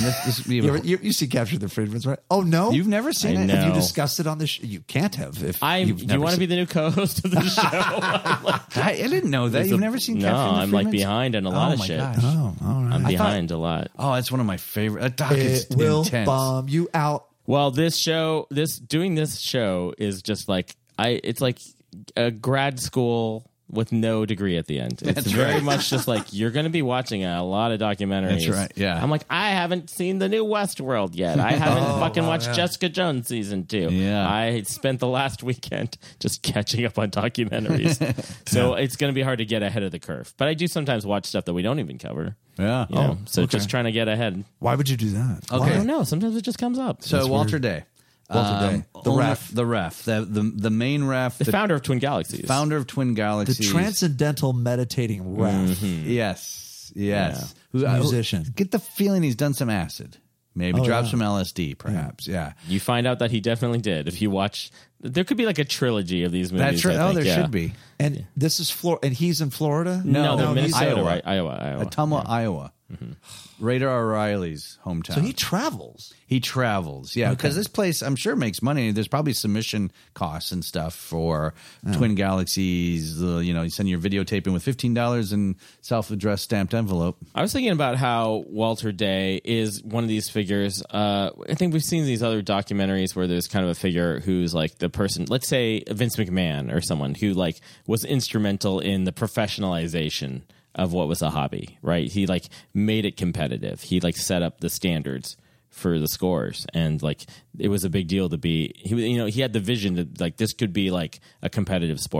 you see Capture the Freedmen's, right? Oh no, you've never seen it? Have you discussed it on this? You can't have. If do you want to be the new co-host of the show? I didn't know that. You've never seen Capture the Freedmen's? No, I'm behind on a lot of shit. Gosh. Oh, all right. I'm behind a lot. Oh, it's one of my favorite. Doc is will intense. Bomb you out. Well, doing this show is just it's like a grad school with no degree at the end. It's very much just you're going to be watching a lot of documentaries. That's right, yeah. I'm I haven't seen the new Westworld yet. I haven't watched Jessica Jones season 2. Yeah. I spent the last weekend just catching up on documentaries. So it's going to be hard to get ahead of the curve. But I do sometimes watch stuff that we don't even cover. Yeah. Just trying to get ahead. Why would you do that? Okay. I don't know. Sometimes it just comes up. So Walter Day. The ref, the main ref, the founder of Twin Galaxies, the transcendental meditating ref. Mm-hmm. Yes. Yeah. Musician. Get the feeling he's done some acid. Maybe drop some LSD, perhaps. Yeah. You find out that he definitely did. If you watch, there could be a trilogy of these movies. That's right. There should be. And this is Florida. And he's in Florida? No, Minnesota, Iowa. right? Iowa. Ottumwa, Iowa. Mm-hmm. Radar O'Reilly's hometown. So he travels. Yeah, because this place, I'm sure, makes money. There's probably submission costs and stuff for Twin Galaxies. You send your videotape in with $15 in self-addressed stamped envelope. I was thinking about how Walter Day is one of these figures. I think we've seen these other documentaries where there's kind of a figure who's the person, let's say Vince McMahon or someone who was instrumental in the professionalization of what was a hobby, right? He made it competitive. He set up the standards for the scores, and it was a big deal to be. He had the vision that this could be a competitive sport.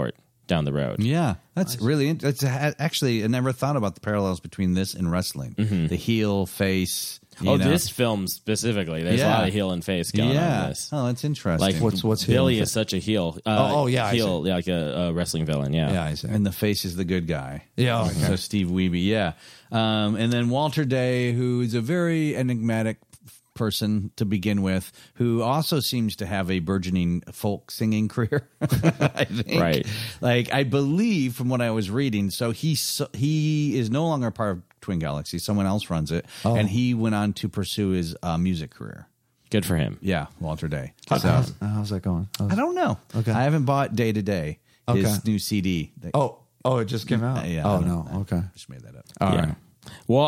down the road. Yeah, that's really that's actually I never thought about the parallels between this and wrestling. The heel, face. This film specifically, there's a lot of heel and face going on in this. Oh, that's interesting. Like what's Billy is such a heel. Heel, like a wrestling villain. Yeah, I see. And the face is the good guy. Yeah, okay. So Steve Wiebe. Yeah, and then Walter Day, who is a very enigmatic person to begin with, who also seems to have a burgeoning folk singing career. I think. Right. Like I believe from what I was reading, so he is no longer part of Twin Galaxy. Someone else runs it, and he went on to pursue his music career. Good for him. Yeah, Walter Day. How's that going? I don't know. Okay. I haven't bought Day to Day, his new CD. Oh, it just came out. Yeah. Oh no. Okay. Just made that up. All right. Well,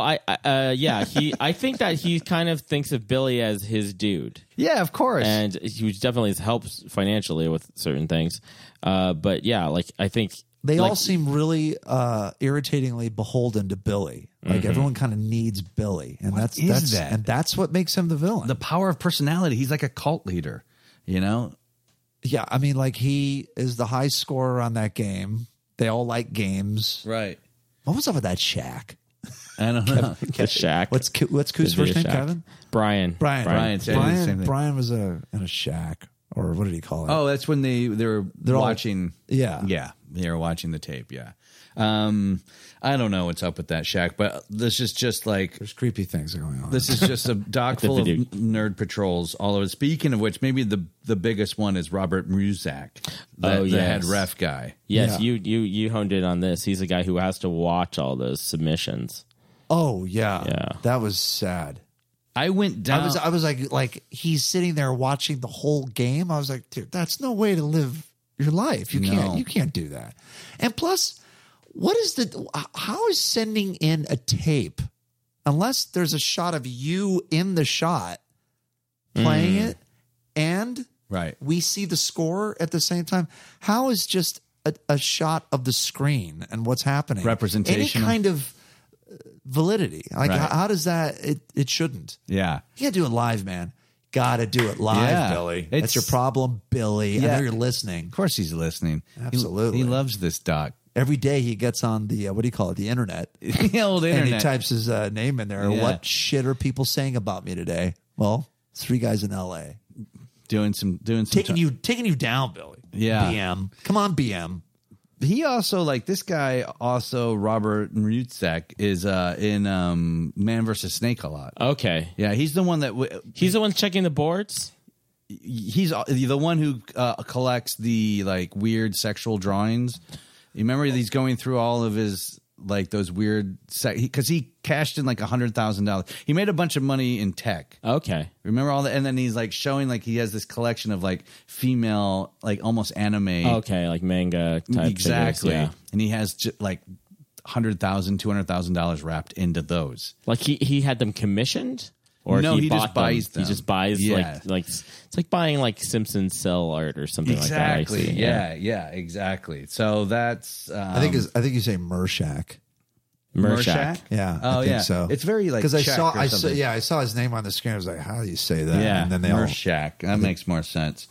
I think that he kind of thinks of Billy as his dude. Yeah, of course. And he definitely helps financially with certain things. But yeah, like I think they all seem really irritatingly beholden to Billy. Like everyone kind of needs Billy, and that's what makes him the villain. The power of personality. He's like a cult leader, you know? Yeah, I mean, like he is the high scorer on that game. They all like games. Right. What was up with that Shaq? I don't know. The Shaq. What's Coop's first name? Shaq. Kevin? Brian. Brian was in a shack, or what did he call it? Oh, that's when they're watching. Yeah. They were watching the tape. Yeah. I don't know what's up with that Shaq, but this is just like there's creepy things going on. This is just a dock full of nerd patrols all over. Speaking of which, maybe the biggest one is Robert Muzak, the head ref guy. Yes, you honed in on this. He's a guy who has to watch all those submissions. Oh yeah, that was sad. I went down. I was like he's sitting there watching the whole game. I was like, dude, that's no way to live your life. You can't do that. And plus, how is sending in a tape, unless there's a shot of you in the shot playing it and we see the score at the same time? How is just a shot of the screen and what's happening representation, any kind of validity? Like how does that? It shouldn't. Yeah, you gotta do it live, man. Gotta do it live, Billy. That's your problem, Billy. I know you're listening. Of course he's listening. Absolutely. He loves this doc. Every day he gets on the, what do you call it? The internet. The old internet. And he types his name in there. Yeah. What shit are people saying about me today? Well, 3 guys in LA. Doing some taking you down, Billy. Yeah. BM. Come on, BM. He also, like, this guy also, Robert Muzak, is in Man vs. Snake a lot. Okay. Yeah, he's the one that... he's the one checking the boards? He's the one who collects the, like, weird sexual drawings. You remember he's going through all of his, like, those weird... Because he cashed in, like, $100,000. He made a bunch of money in tech. Okay. Remember all that? And then he's, like, showing, like, he has this collection of, like, female, like, almost anime. Okay, like manga type exactly. figures, yeah. And he has, like, $100,000, $200,000 wrapped into those. Like, he had them commissioned? Or no, he bought just buys them. He just buys like it's like buying like Simpsons cell art or something like that. Exactly. Yeah, exactly. So that's I think you say Mershak. Mershak. Yeah. Oh, I think so. It's very like because I saw his name on the screen. I was like, how do you say that? Yeah. And then they Mershak. That makes more sense.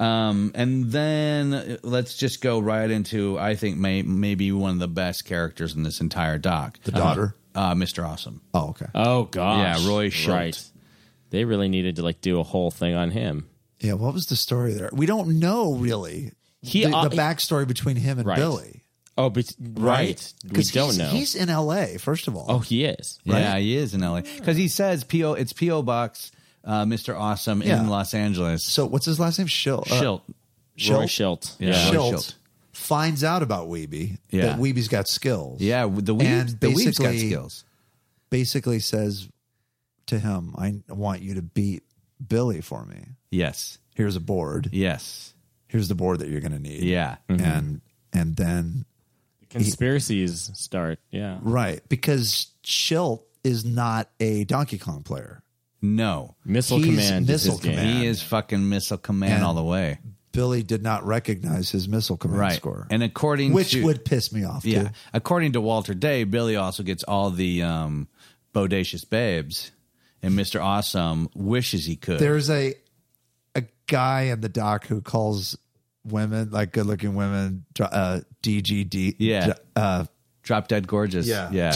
And then let's just go right into I think maybe one of the best characters in this entire doc. The daughter. Mr. Awesome. Oh, okay. Oh, gosh. Yeah, Roy Schultz. Right. They really needed to like do a whole thing on him. Yeah, what was the story there? We don't know really the backstory between him and Billy. Oh, but right. We don't know. He's in L.A., first of all. Oh, he is. Right? Yeah, he is in L.A. Because he says it's P.O. Box Mr. Awesome in Los Angeles. So what's his last name? Schilt. Roy Schilt. Yeah. Schilt finds out about Wiebe. Yeah. That Weeby's got skills. Yeah, the Weeby's got skills. Basically says to him, I want you to beat Billy for me. Yes. Here's a board. Yes. Here's the board that you're going to need. Yeah. Mm-hmm. And then... Conspiracies start, yeah. Right, because Schilt is not a Donkey Kong player. No. Missile Command is his game. He is fucking Missile Command all the way. Billy did not recognize his Missile Command score. And which would piss me off, too. According to Walter Day, Billy also gets all the bodacious babes, and Mr. Awesome wishes he could. There's a guy in the doc who calls women, like good-looking women, DGD. Yeah. Drop Dead Gorgeous. Yeah.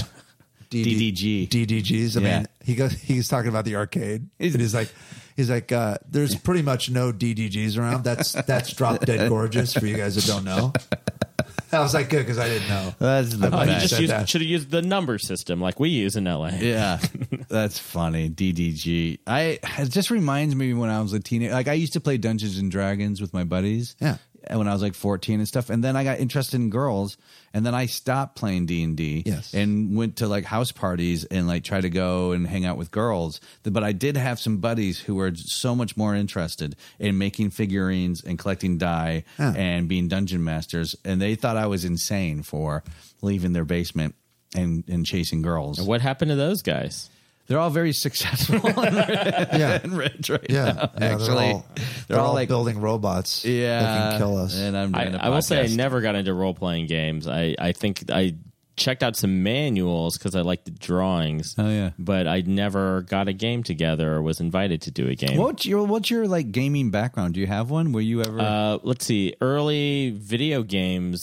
DDGs. I mean, he's talking about the arcade. He's like, there's pretty much no DDGs around. That's Drop Dead Gorgeous for you guys that don't know. I was like, good, because I didn't know. That's the best. He just should have used the number system like we use in LA. Yeah, that's funny. DDG. It just reminds me when I was a teenager. Like I used to play Dungeons and Dragons with my buddies. Yeah. When I was like 14 and stuff, and then I got interested in girls, and then I stopped playing D&D. Yes. And went to like house parties and like try to go and hang out with girls. But I did have some buddies who were so much more interested in making figurines and collecting die and being dungeon masters, and they thought I was insane for leaving their basement and chasing girls. And what happened to those guys? They're all very successful and rich right now. Actually, they're all like building robots. Yeah, that can kill us. And I will say I never got into role playing games. I think I checked out some manuals because I liked the drawings. Oh yeah, but I never got a game together or was invited to do a game. What's your like gaming background? Do you have one? Were you ever? Let's see. Early video games.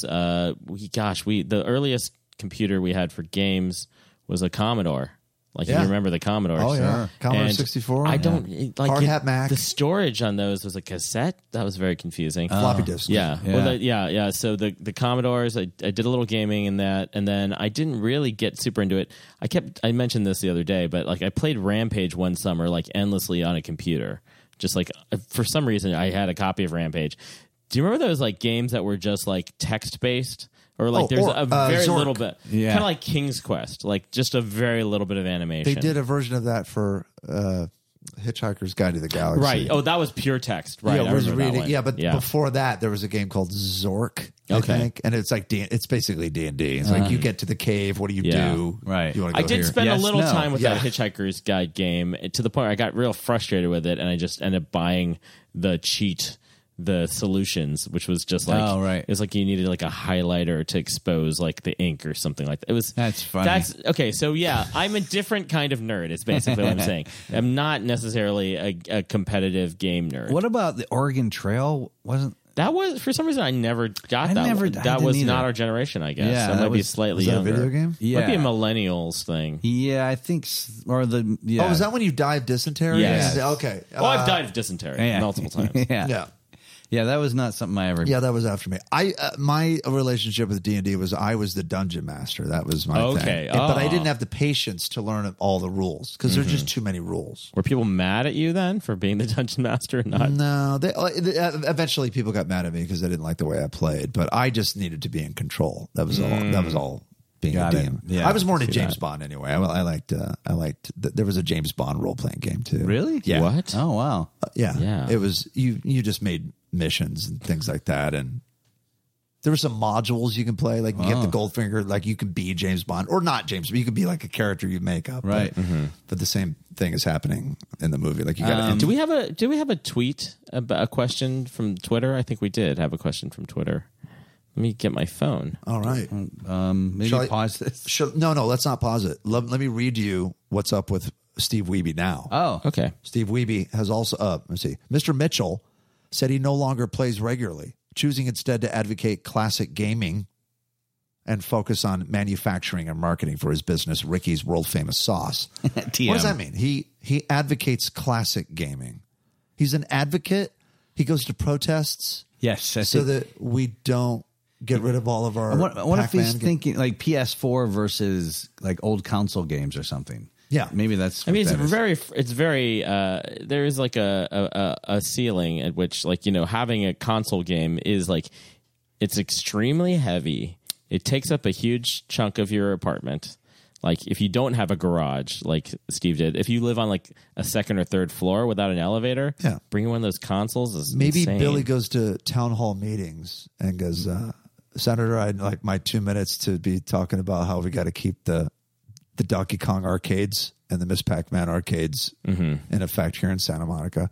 The earliest computer we had for games was a Commodore. Like, you remember the Commodore. Oh, yeah. Commodore 64. I don't like Hard Hat Mac. The storage on those was a cassette. That was very confusing. Floppy disk. Yeah. Well, so the Commodores, I did a little gaming in that, and then I didn't really get super into it. I mentioned this the other day, but like I played Rampage one summer, like endlessly on a computer. Just like, for some reason, I had a copy of Rampage. Do you remember those like games that were just like text-based? Or like there's a very Zork. little bit, kind of like King's Quest, like just a very little bit of animation. They did a version of that for Hitchhiker's Guide to the Galaxy. Right. Oh, that was pure text. Right. Yeah, I was reading. Yeah, but before that, there was a game called Zork, I think, and it's like it's basically D&D. It's like you get to the cave. What do you do? Right. You want to go I did here? spend a little time with that Hitchhiker's Guide game to the point where I got real frustrated with it, and I just ended up buying the solutions, which was just like it was like you needed like a highlighter to expose like the ink or something like that. That's funny. Okay. So I'm a different kind of nerd. It's basically what I'm saying. I'm not necessarily a competitive game nerd. What about the Oregon Trail? That was, for some reason, I never got that. That was not our generation, I guess. Yeah, that might be slightly younger. Was that a video game? Yeah, might be a millennials thing. Yeah, I think. Oh, is that when you die of dysentery? Yes. Okay. Well, I've died of dysentery multiple times. Yeah, that was not something I ever. Yeah, that was after me. My relationship with D&D was I was the dungeon master. That was my thing. But I didn't have the patience to learn all the rules because there's just too many rules. Were people mad at you then for being the dungeon master? No, eventually people got mad at me because they didn't like the way I played. But I just needed to be in control. That was all. That was all. Being a DM. Yeah, I was more into James Bond anyway. I liked. There was a James Bond role playing game too. Really? Yeah. What? Oh wow. Yeah. It was you just made missions and things like that, and there were some modules you can play. Like you get the Goldfinger. Like you can be James Bond or not James, but you could be like a character you make up. Right. But the same thing is happening in the movie. Like you got. Do we have a tweet about a question from Twitter? I think we did have a question from Twitter. Let me get my phone. All right. Maybe pause this. No, let's not pause it. Let me read you what's up with Steve Wiebe now. Oh, okay. Steve Wiebe has also, let's see. Mr. Mitchell said he no longer plays regularly, choosing instead to advocate classic gaming and focus on manufacturing and marketing for his business, Ricky's World Famous Sauce. What does that mean? He advocates classic gaming. He's an advocate. He goes to protests. Yes. So that we don't get rid of all of our. What if he's thinking like PS4 versus like old console games or something? Yeah, maybe that's. I mean, it's very. There is like a ceiling at which, like, having a console game is like, it's extremely heavy. It takes up a huge chunk of your apartment. Like, if you don't have a garage, like Steve did, if you live on like a second or third floor without an elevator, bringing one of those consoles is maybe insane. Billy goes to town hall meetings and goes, Senator, I'd like my 2 minutes to be talking about how we got to keep the Donkey Kong arcades and the Miss Pac-Man arcades in effect here in Santa Monica.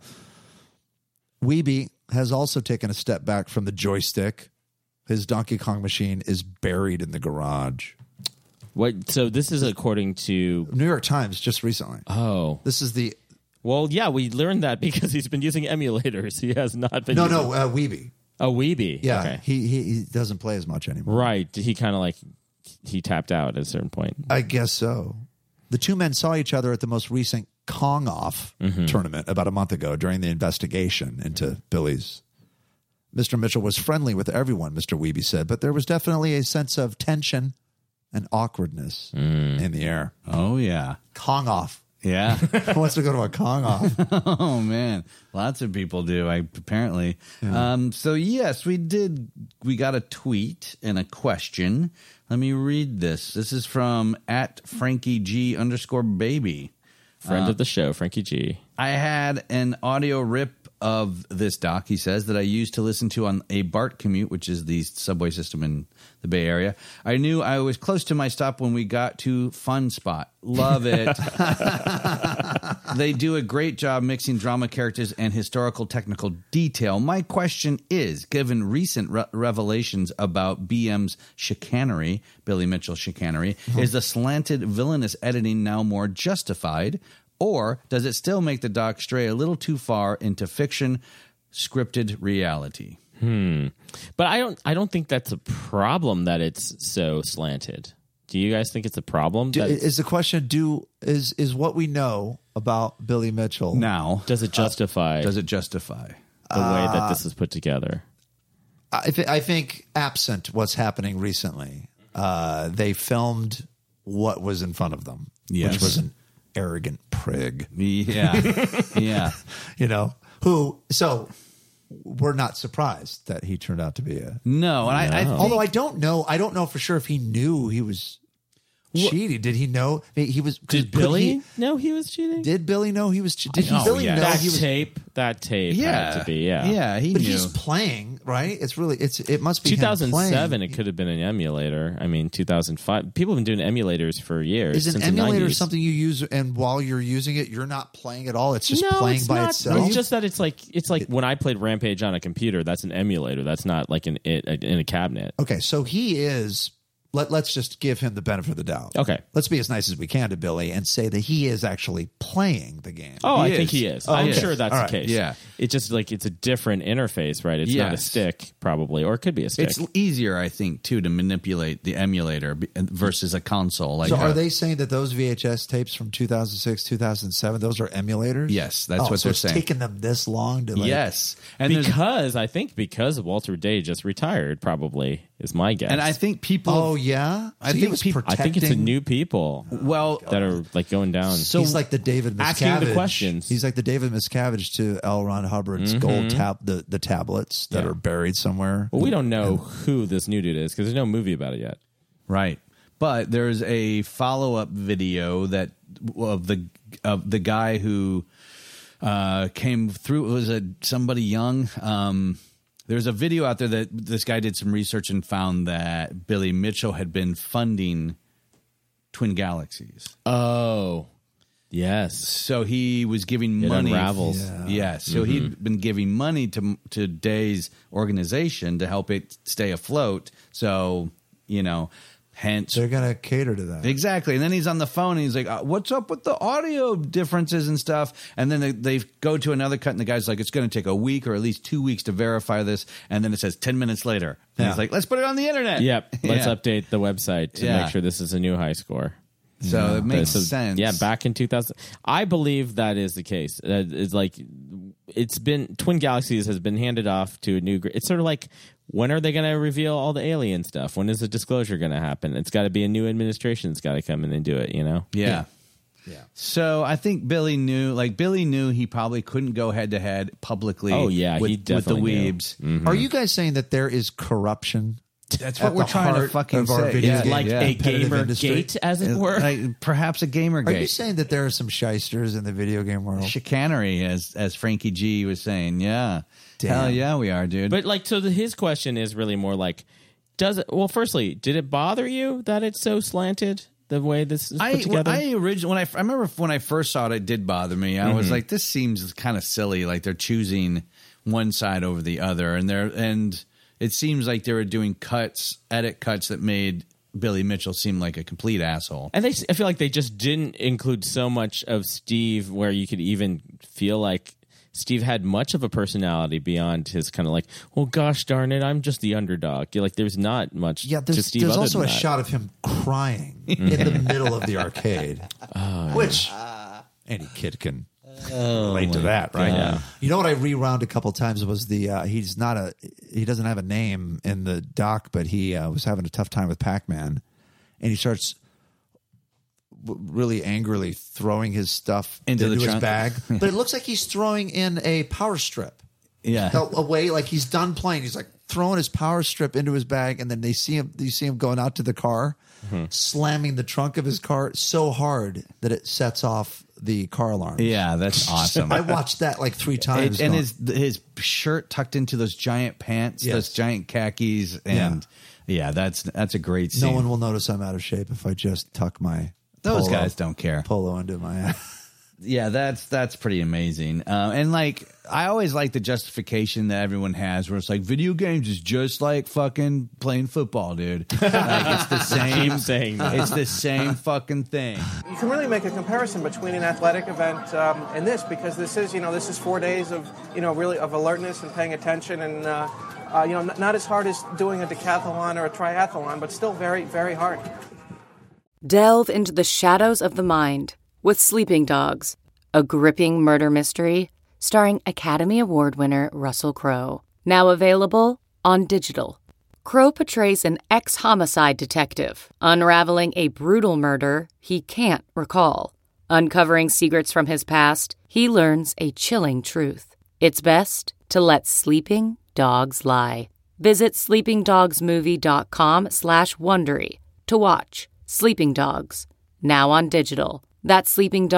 Wiebe has also taken a step back from the joystick. His Donkey Kong machine is buried in the garage. What? So this is according to New York Times just recently. Oh, this is the. Well, yeah, we learned that because he's been using emulators. He has not been. Wiebe. Oh, Wiebe. Yeah, Okay. he doesn't play as much anymore. Right. He kind of like he tapped out at a certain point. I guess so. The two men saw each other at the most recent Kong Off tournament about a month ago during the investigation into Billy's. Mr. Mitchell was friendly with everyone, Mr. Wiebe said, but there was definitely a sense of tension and awkwardness in the air. Oh, yeah. Kong Off. Yeah. Who wants to go to a Kong Off? Oh, man. Lots of people do, apparently. Yeah. So, yes, we got a tweet and a question. Let me read this. This is from @FrankieG_baby. Friend of the show, Frankie G. I had an audio rip of this doc, he says, that I used to listen to on a BART commute, which is the subway system in the Bay Area. I knew I was close to my stop when we got to Fun Spot. Love it. They do a great job mixing drama characters and historical technical detail. My question is, given recent revelations about BM's chicanery, Billy Mitchell chicanery, is the slanted villainous editing now more justified? Or does it still make the doc stray a little too far into fiction, scripted reality? But I don't think that's a problem that it's so slanted. Do you guys think it's a problem? Is the question, is what we know about Billy Mitchell now, does it justify the way that this is put together? I think absent what's happening recently, they filmed what was in front of them, which was an arrogant prig. Yeah. Yeah. So we're not surprised that he turned out to be no. And I think, although I don't know for sure if he knew he was cheating. Did he know he was? Did Billy know he was cheating? Did Billy know he was cheating? Did Billy know that he was? That tape had to be, yeah. He but knew. He's playing, right? It must be 2007. It could have been an emulator. I mean, 2005. People have been doing emulators for years. Is an emulator something you use, and while you're using it, you're not playing at all? It's just playing by itself. It's just that it's like when I played Rampage on a computer. That's an emulator. That's not like in a cabinet. Okay, so he is. Let's just give him the benefit of the doubt. Okay. Let's be as nice as we can to Billy and say that he is actually playing the game. Oh, I think he is. I'm sure that's the case. Yeah. It's just like it's a different interface, right? It's not a stick, probably, or it could be a stick. It's easier, I think, too, to manipulate the emulator versus a console. So are they saying that those VHS tapes from 2006, 2007, those are emulators? Yes, that's what they're saying. It's taken them this long to yes. And because Walter Day just retired, probably, is my guess. And I think people... Oh, yeah? I think it's a new people that are like going down. So he's like the David Miscavige. Asking the questions. He's like the David Miscavige to L. Ron Hubbard's gold the tablets that are buried somewhere. Well, we don't know who this new dude is because there's no movie about it yet. Right. But there's a follow-up video of the guy who came through. It was somebody young. There's a video out there that this guy did some research and found that Billy Mitchell had been funding Twin Galaxies. Oh, yes. So he was giving money. Unravels. Yeah. So he'd been giving money to Day's organization to help it stay afloat. So, hence they're going to cater to that. Exactly. And then he's on the phone and he's like, what's up with the audio differences and stuff? And then they go to another cut and the guy's like, it's going to take a week or at least 2 weeks to verify this. And then it says 10 minutes later. And he's like, let's put it on the internet. Yep. Let's update the website to make sure this is a new high score. So it makes sense. Yeah, back in 2000. I believe that is the case. It's like Twin Galaxies has been handed off to a new. It's sort of like, when are they going to reveal all the alien stuff? When is the disclosure going to happen? It's got to be a new administration that's got to come in and do it, Yeah. So I think Billy knew he probably couldn't go head to head publicly. Oh, yeah. With the Weebs. Mm-hmm. Are you guys saying that there is corruption? That's what we're trying to fucking say. Like a gamer gate, as it were. Like perhaps a gamer gate. Are you saying that there are some shysters in the video game world? Chicanery, as Frankie G was saying. Yeah. Damn. Hell yeah, we are, dude. But his question is really more like, firstly, did it bother you that it's so slanted? The way this is put together? I remember when I first saw it did bother me. I was like, this seems kind of silly. Like they're choosing one side over the other, and it seems like they were doing edit cuts that made Billy Mitchell seem like a complete asshole. And I feel like they just didn't include so much of Steve where you could even feel like Steve had much of a personality beyond his kind of like, well, gosh darn it, I'm just the underdog. You're like, there's not much to Steve. There's other also than a that. shot of him crying in the middle of the arcade, which any kid can relate to that, right? God. You know what I rewound a couple times was he doesn't have a name in the doc, but he was having a tough time with Pac-Man, and he starts really angrily throwing his stuff into his trunk. bag, but it looks like he's throwing in a power strip. Away, like he's done playing. He's like throwing his power strip into his bag, and then you see him going out to the car, slamming the trunk of his car so hard that it sets off the car alarm. Yeah, that's awesome. I watched that like 3 times. And his shirt tucked into those giant pants, those giant khakis, and that's a great scene. No one will notice I'm out of shape if I just tuck my Those guys don't care. Polo into my ass. Yeah, that's pretty amazing. And like, I always like the justification that everyone has, where it's like, video games is just like fucking playing football, dude. Like, it's the same. Keep saying that. It's the same fucking thing. You can really make a comparison between an athletic event and this, because this is 4 days of really of alertness and paying attention, and not as hard as doing a decathlon or a triathlon, but still very, very hard. Delve into the shadows of the mind with Sleeping Dogs, a gripping murder mystery starring Academy Award winner Russell Crowe. Now available on digital. Crowe portrays an ex-homicide detective unraveling a brutal murder he can't recall. Uncovering secrets from his past, he learns a chilling truth. It's best to let sleeping dogs lie. Visit sleepingdogsmovie.com/Wondery to watch Sleeping Dogs, now on digital. That's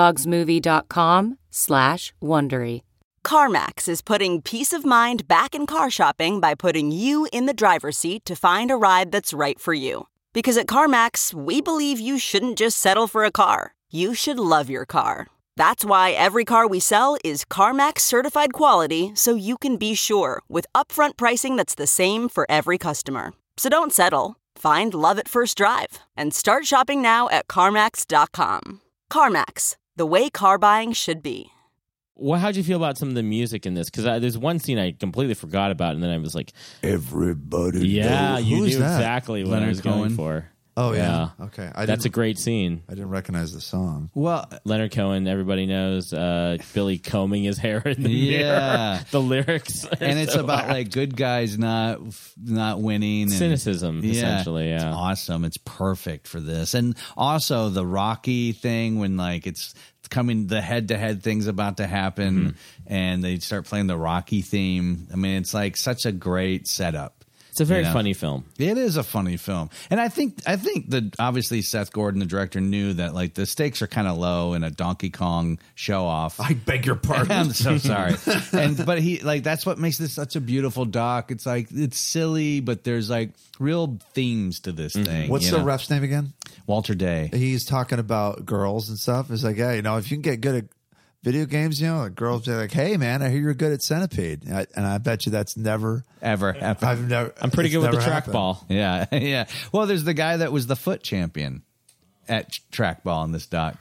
sleepingdogsmovie.com/Wondery. CarMax is putting peace of mind back in car shopping by putting you in the driver's seat to find a ride that's right for you. Because at CarMax, we believe you shouldn't just settle for a car. You should love your car. That's why every car we sell is CarMax certified quality, so you can be sure with upfront pricing that's the same for every customer. So don't settle. Find love at first drive and start shopping now at CarMax.com. CarMax, the way car buying should be. Well, how'd you feel about some of the music in this? Because there's one scene I completely forgot about, and then I was like, everybody. Yeah, knows. you Who's knew that? exactly what I was going for. Oh, yeah. Okay. That's a great scene. I didn't recognize the song. Well, Leonard Cohen, everybody knows. Billy combing his hair in the mirror. The lyrics. And it's so about whack. like good guys not winning. And, cynicism, essentially. Yeah. It's awesome. It's perfect for this. And also the Rocky thing, when like it's coming, the head-to-head thing's about to happen, and they start playing the Rocky theme. I mean, it's like such a great setup. It's a very funny film. It is a funny film. And I think that obviously Seth Gordon, the director, knew that like the stakes are kind of low in a Donkey Kong show off. I beg your pardon. I'm so sorry. But he like, that's what makes this such a beautiful doc. It's like, it's silly, but there's like real themes to this thing. What's the ref's name again? Walter Day. He's talking about girls and stuff. It's like, hey, if you can get good at video games, girls are like, hey, man, I hear you're good at Centipede. And I bet you that's never happened. I'm pretty good with the trackball. Yeah, yeah. Well, there's the guy that was the foot champion at trackball in this doc.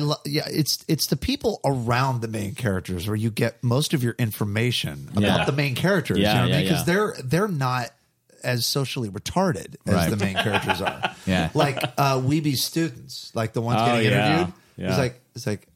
It's the people around the main characters where you get most of your information about the main characters. Yeah, you know what I mean? Because they're not as socially retarded as the main characters are. Yeah, like Weeby's students, like the ones getting interviewed. Yeah. It's like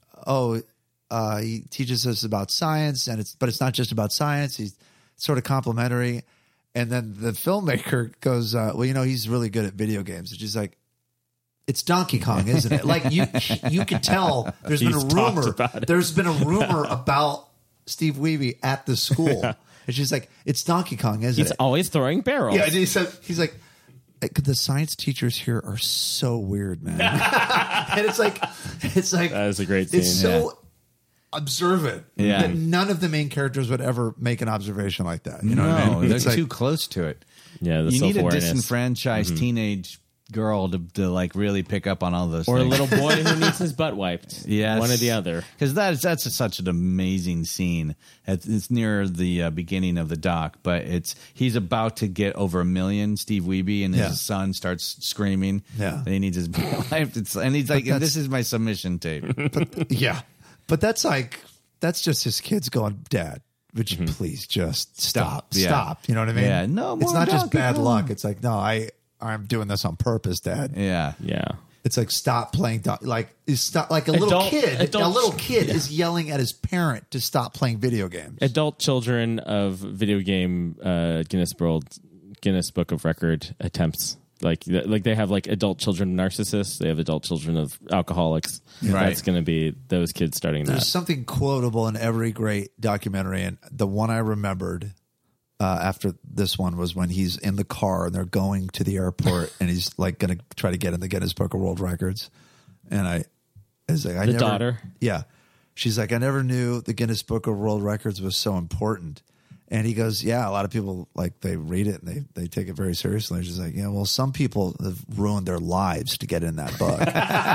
he teaches us about science, but it's not just about science. He's sort of complimentary. And then the filmmaker goes, he's really good at video games. And she's like, it's Donkey Kong, isn't it? Like you can tell there's been a rumor. There's been a rumor about Steve Weeby at the school. Yeah. And she's like, it's Donkey Kong, isn't it? He's always throwing barrels. Yeah, and he's like, the science teachers here are so weird, man. And it's like that is a great scene. It's so observant that none of the main characters would ever make an observation like that. You know what I mean? They're too close to it. Yeah, you need a disenfranchised teenage girl to like really pick up on all those or things. A little boy who needs his butt wiped. Yes. One or the other. Because that's such an amazing scene. It's near the beginning of the doc, but he's about to get over 1 million, Steve Weeby, and his son starts screaming. Yeah. He needs his butt wiped. And he's like, this is my submission tape. But that's like that's just his kids going, Dad, would you please just stop? Yeah. Stop. You know what I mean? Yeah. No, it's more not just Donkey bad Kong. luck. It's like, no, I'm doing this on purpose, Dad. Yeah. Yeah. It's like stop playing like a little kid is yelling at his parent to stop playing video games. Adult children of video game Guinness Book of Record attempts. Like they have like adult children narcissists. They have adult children of alcoholics. Yeah. Right. That's going to be those kids starting There's that. something quotable in every great documentary, and the one I remembered after this one was when he's in the car and they're going to the airport and he's like going to try to get in the Guinness Book of World Records. And daughter. Yeah. She's like, I never knew the Guinness Book of World Records was so important. And he goes, yeah, a lot of people like they read it and they take it very seriously. And she's like, yeah, well, some people have ruined their lives to get in that book. And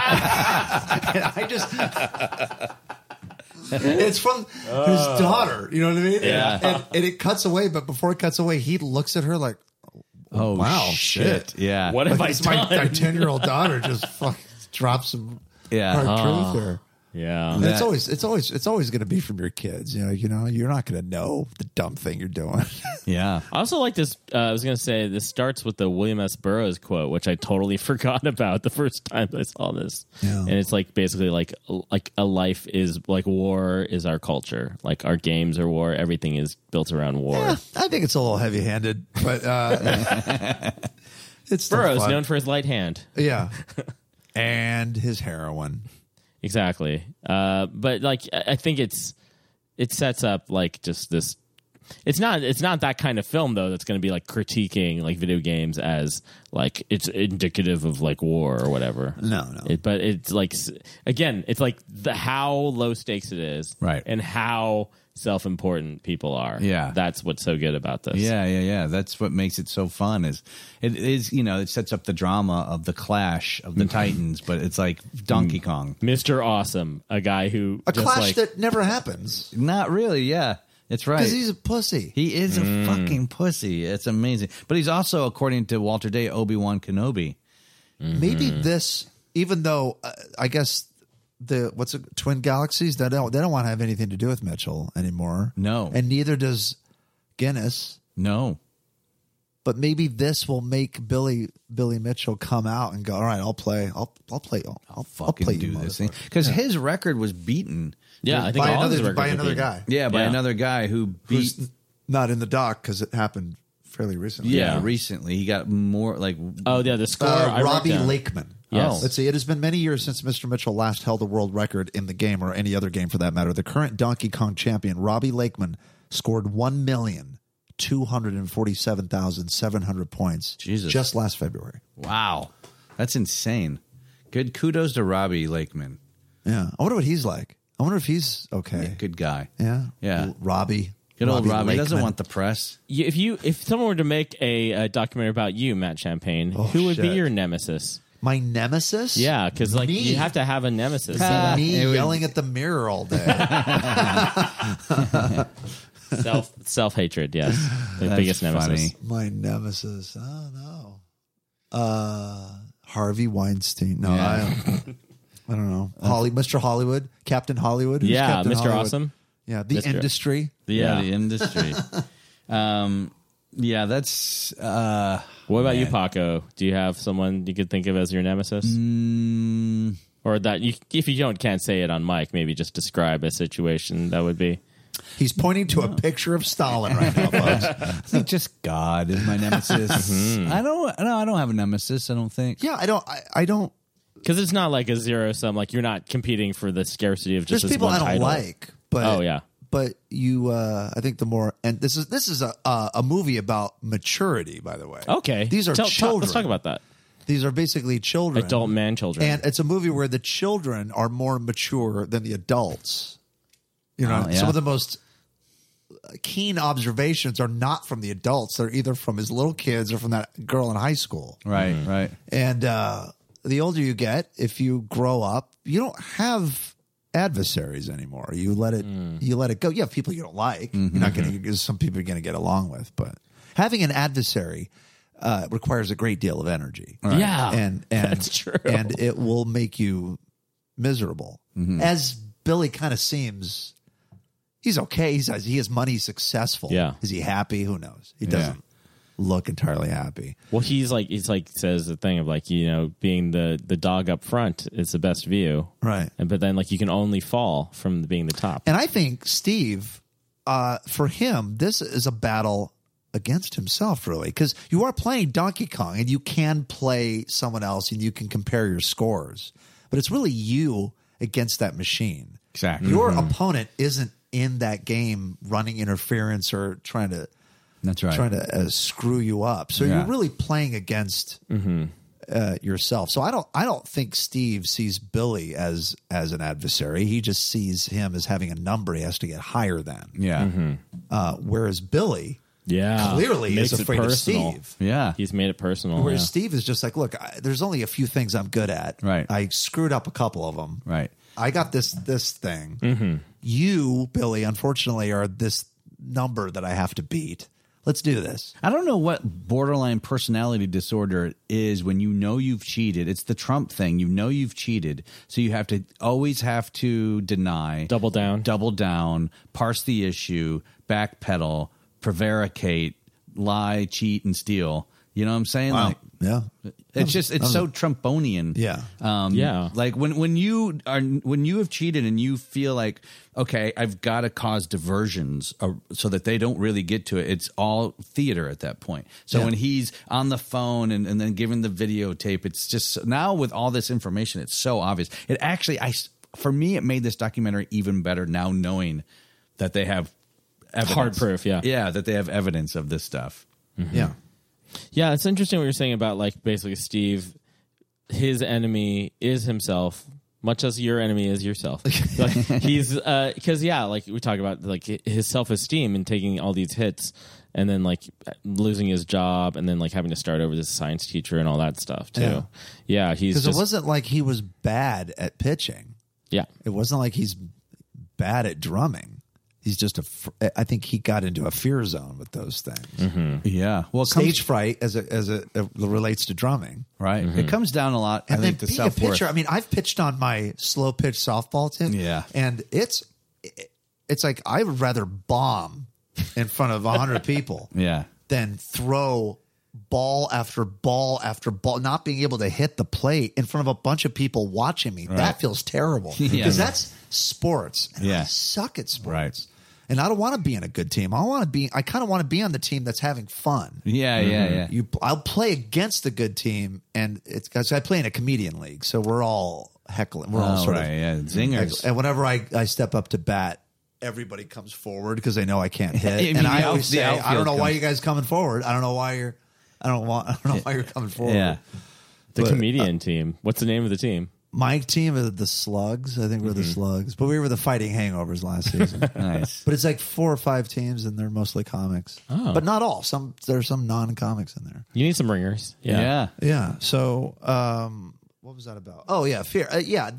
I just, it's from his daughter, you know what I mean? Yeah. And it cuts away, but before it cuts away, he looks at her like, Oh, wow, shit. Yeah. What have I it's done? My 10-year-old daughter just fucking drops some hard truth there. Yeah. And it's always going to be from your kids. You know, you're not going to know the dumb thing you're doing. Yeah. I also like this. I was going to say this starts with the William S. Burroughs quote, which I totally forgot about the first time I saw this. Yeah. And it's like basically like a life is like war is our culture. Like our games are war. Everything is built around war. Yeah, I think it's a little heavy-handed, but it's still Burroughs, fun. known for his light hand. Yeah. And his heroin. Exactly. But like, I think it sets up like just this. It's not that kind of film though that's going to be like critiquing like video games as like it's indicative of like war or whatever. No. But it's like, again, it's like how low stakes it is, right, and how self-important people are. Yeah, that's what's so good about this. Yeah. That's what makes it so fun. It sets up the drama of the clash of the Titans, but it's like Donkey Kong, Mr. Awesome, a guy who a clash that never happens. Not really. Yeah. It's right. Because he's a pussy. He is a fucking pussy. It's amazing. But he's also, according to Walter Day, Obi-Wan Kenobi. Maybe this, even though I guess Twin Galaxies, they don't want to have anything to do with Mitchell anymore. No. And neither does Guinness. No. But maybe this will make Billy Mitchell come out and go, all right, I'll play. I'll fucking do this thing. Because his record was beaten. Yeah, I think by all his records by were another beaten. guy. Yeah, by another guy who beat. Who's not in the doc because it happened fairly recently. Yeah, recently. He got more like. Oh, yeah, the score. I wrote Robbie down. Lakeman. Yes. Let's see. It has been many years since Mr. Mitchell last held a world record in the game or any other game for that matter. The current Donkey Kong champion, Robbie Lakeman, scored 1,247,700 points just last February. Wow. That's insane. Good kudos to Robbie Lakeman. Yeah. I wonder what he's like. I wonder if he's okay. Yeah, good guy. Yeah. Yeah. Robbie. Good old Robbie. He Lakeman. doesn't want the press. If someone were to make a documentary about you, Matt Champagne, who would be your nemesis? My nemesis? Yeah, because like Me. you have to have a nemesis. Me yelling at the mirror all day. Self-hatred, yes. The That's biggest nemesis. funny. My nemesis. Oh no. Harvey Weinstein. No, Yeah. I don't know. Mr. Hollywood, Captain Hollywood. Who's Yeah, Captain Mr. Hollywood? Awesome. Yeah, the Mr. industry. Yeah, the industry. Yeah, that's. What about you, Paco? Do you have someone you could think of as your nemesis? Or that you, if you can't say it on mic, maybe just describe a situation that would be. He's pointing to a picture of Stalin right now, folks. I think just God is my nemesis. I don't have a nemesis. I don't think. Yeah, I don't. Because it's not like a zero sum. Like you're not competing for the scarcity of just There's this people one I don't title. like, but oh yeah. But you, I think the more, and this is a movie about maturity, by the way. Okay, these are children. Let's talk about that. These are basically children, adult man children, and it's a movie where the children are more mature than the adults. You know, some of the most keen observations are not from the adults; they're either from his little kids or from that girl in high school. Right, right. And the older you get, if you grow up, you don't have adversaries anymore. You let it go. You have people you don't like. You're not going to. Some people you're going to get along with, but having an adversary requires a great deal of energy. Right. Yeah, and that's true. And it will make you miserable, as Billy kind of seems he's okay. He has money. He's successful. Yeah. Is he happy? Who knows? He doesn't look entirely happy. Well, he's like says the thing of like, you know, being the dog up front is the best view. Right. But then like you can only fall from being the top. And I think Steve, for him, this is a battle against himself, really, because you are playing Donkey Kong and you can play someone else and you can compare your scores, but it's really you against that machine. Exactly. Your opponent isn't in that game running interference or trying to screw you up. So you're really playing against yourself. So I don't think Steve sees Billy as an adversary. He just sees him as having a number he has to get higher than. Yeah. Whereas Billy, clearly makes is afraid it of personal. Steve. Yeah. He's made it personal. Whereas Steve is just like, look, there's only a few things I'm good at. Right. I screwed up a couple of them. Right. I got this thing. You, Billy, unfortunately, are this number that I have to beat. Let's do this. I don't know what borderline personality disorder it is when you know you've cheated. It's the Trump thing. You know you've cheated, so you always have to deny, double down, parse the issue, backpedal, prevaricate, lie, cheat, and steal. You know what I'm saying? Wow. Like, yeah. It's so Trumponian. Yeah. Like when you have cheated and you feel like, okay, I've got to cause diversions so that they don't really get to it. It's all theater at that point. So when he's on the phone and then giving the videotape, it's just now with all this information, it's so obvious. It actually, for me, it made this documentary even better now knowing that they have evidence. Hard proof. Yeah. Yeah. That they have evidence of this stuff. Yeah. Yeah, it's interesting what you're saying about like basically Steve, his enemy is himself, much as your enemy is yourself. Like, he's because like we talk about like his self-esteem and taking all these hits and then like losing his job and then like having to start over as a science teacher and all that stuff too. Yeah, he's because it wasn't like he was bad at pitching. Yeah, it wasn't like he's bad at drumming. He's just I think he got into a fear zone with those things. Yeah. Well, stage fright as it relates to drumming. Right. It comes down a lot. And I think then the being a self-worth. pitcher, I mean, I've pitched on my slow pitch softball team. Yeah. And it's like I would rather bomb in front of 100 people than throw ball after ball after ball, not being able to hit the plate in front of a bunch of people watching me. Right. That feels terrible because that's sports. Yeah. I suck at sports. Right. And I don't want to be in a good team. I kind of want to be on the team that's having fun. Yeah. I'll play against the good team, and it's because I play in a comedian league, so we're all heckling. We're all sort of zingers. And whenever I step up to bat, everybody comes forward because they know I can't hit. And I always say, I don't know why you guys coming forward. I don't know why you're coming forward. Yeah. The comedian team. What's the name of the team? My team is the Slugs. I think we're the Slugs. But we were the Fighting Hangovers last season. Nice. But it's like 4 or 5 teams, and they're mostly comics. Oh. But not all. There's some non-comics in there. You need some ringers. Yeah. So what was that about? Oh, yeah, fear.